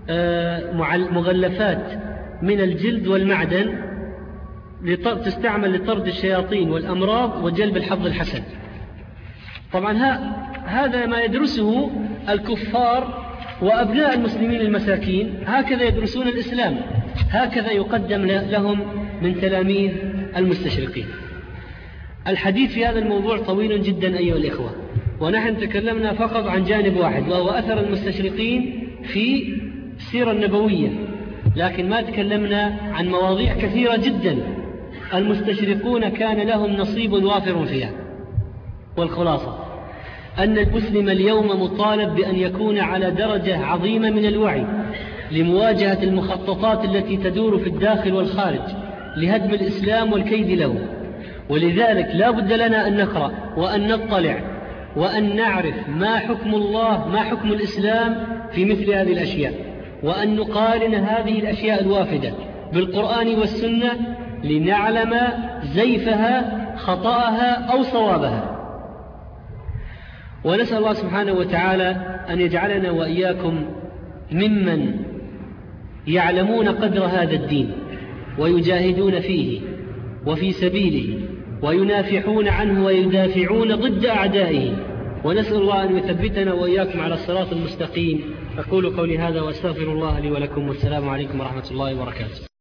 مغلفات من الجلد والمعدن تستعمل لطرد الشياطين والأمراض وجلب الحظ الحسن. طبعا هذا ما يدرسه الكفار وأبناء المسلمين المساكين، هكذا يدرسون الإسلام، هكذا يقدم لهم من تلاميذ المستشرقين. الحديث في هذا الموضوع طويل جدا أيها الإخوة، ونحن تكلمنا فقط عن جانب واحد وهو أثر المستشرقين في السيرة النبوية، لكن ما تكلمنا عن مواضيع كثيرة جدا المستشرقون كان لهم نصيب وافر فيها. والخلاصة أن المسلم اليوم مطالب بأن يكون على درجة عظيمة من الوعي لمواجهة المخططات التي تدور في الداخل والخارج لهدم الإسلام والكيد له. ولذلك لا بد لنا أن نقرأ وأن نطلع وأن نعرف ما حكم الله، ما حكم الإسلام في مثل هذه الأشياء، وأن نقارن هذه الأشياء الوافدة بالقرآن والسنة لنعلم زيفها، خطأها أو صوابها. ونسأل الله سبحانه وتعالى أن يجعلنا وإياكم ممن يعلمون قدر هذا الدين ويجاهدون فيه وفي سبيله وينافحون عنه ويدافعون ضد أعدائه، ونسأل الله أن يثبتنا وإياكم على الصراط المستقيم. أقول قولي هذا وأستغفر الله لي ولكم، والسلام عليكم ورحمة الله وبركاته.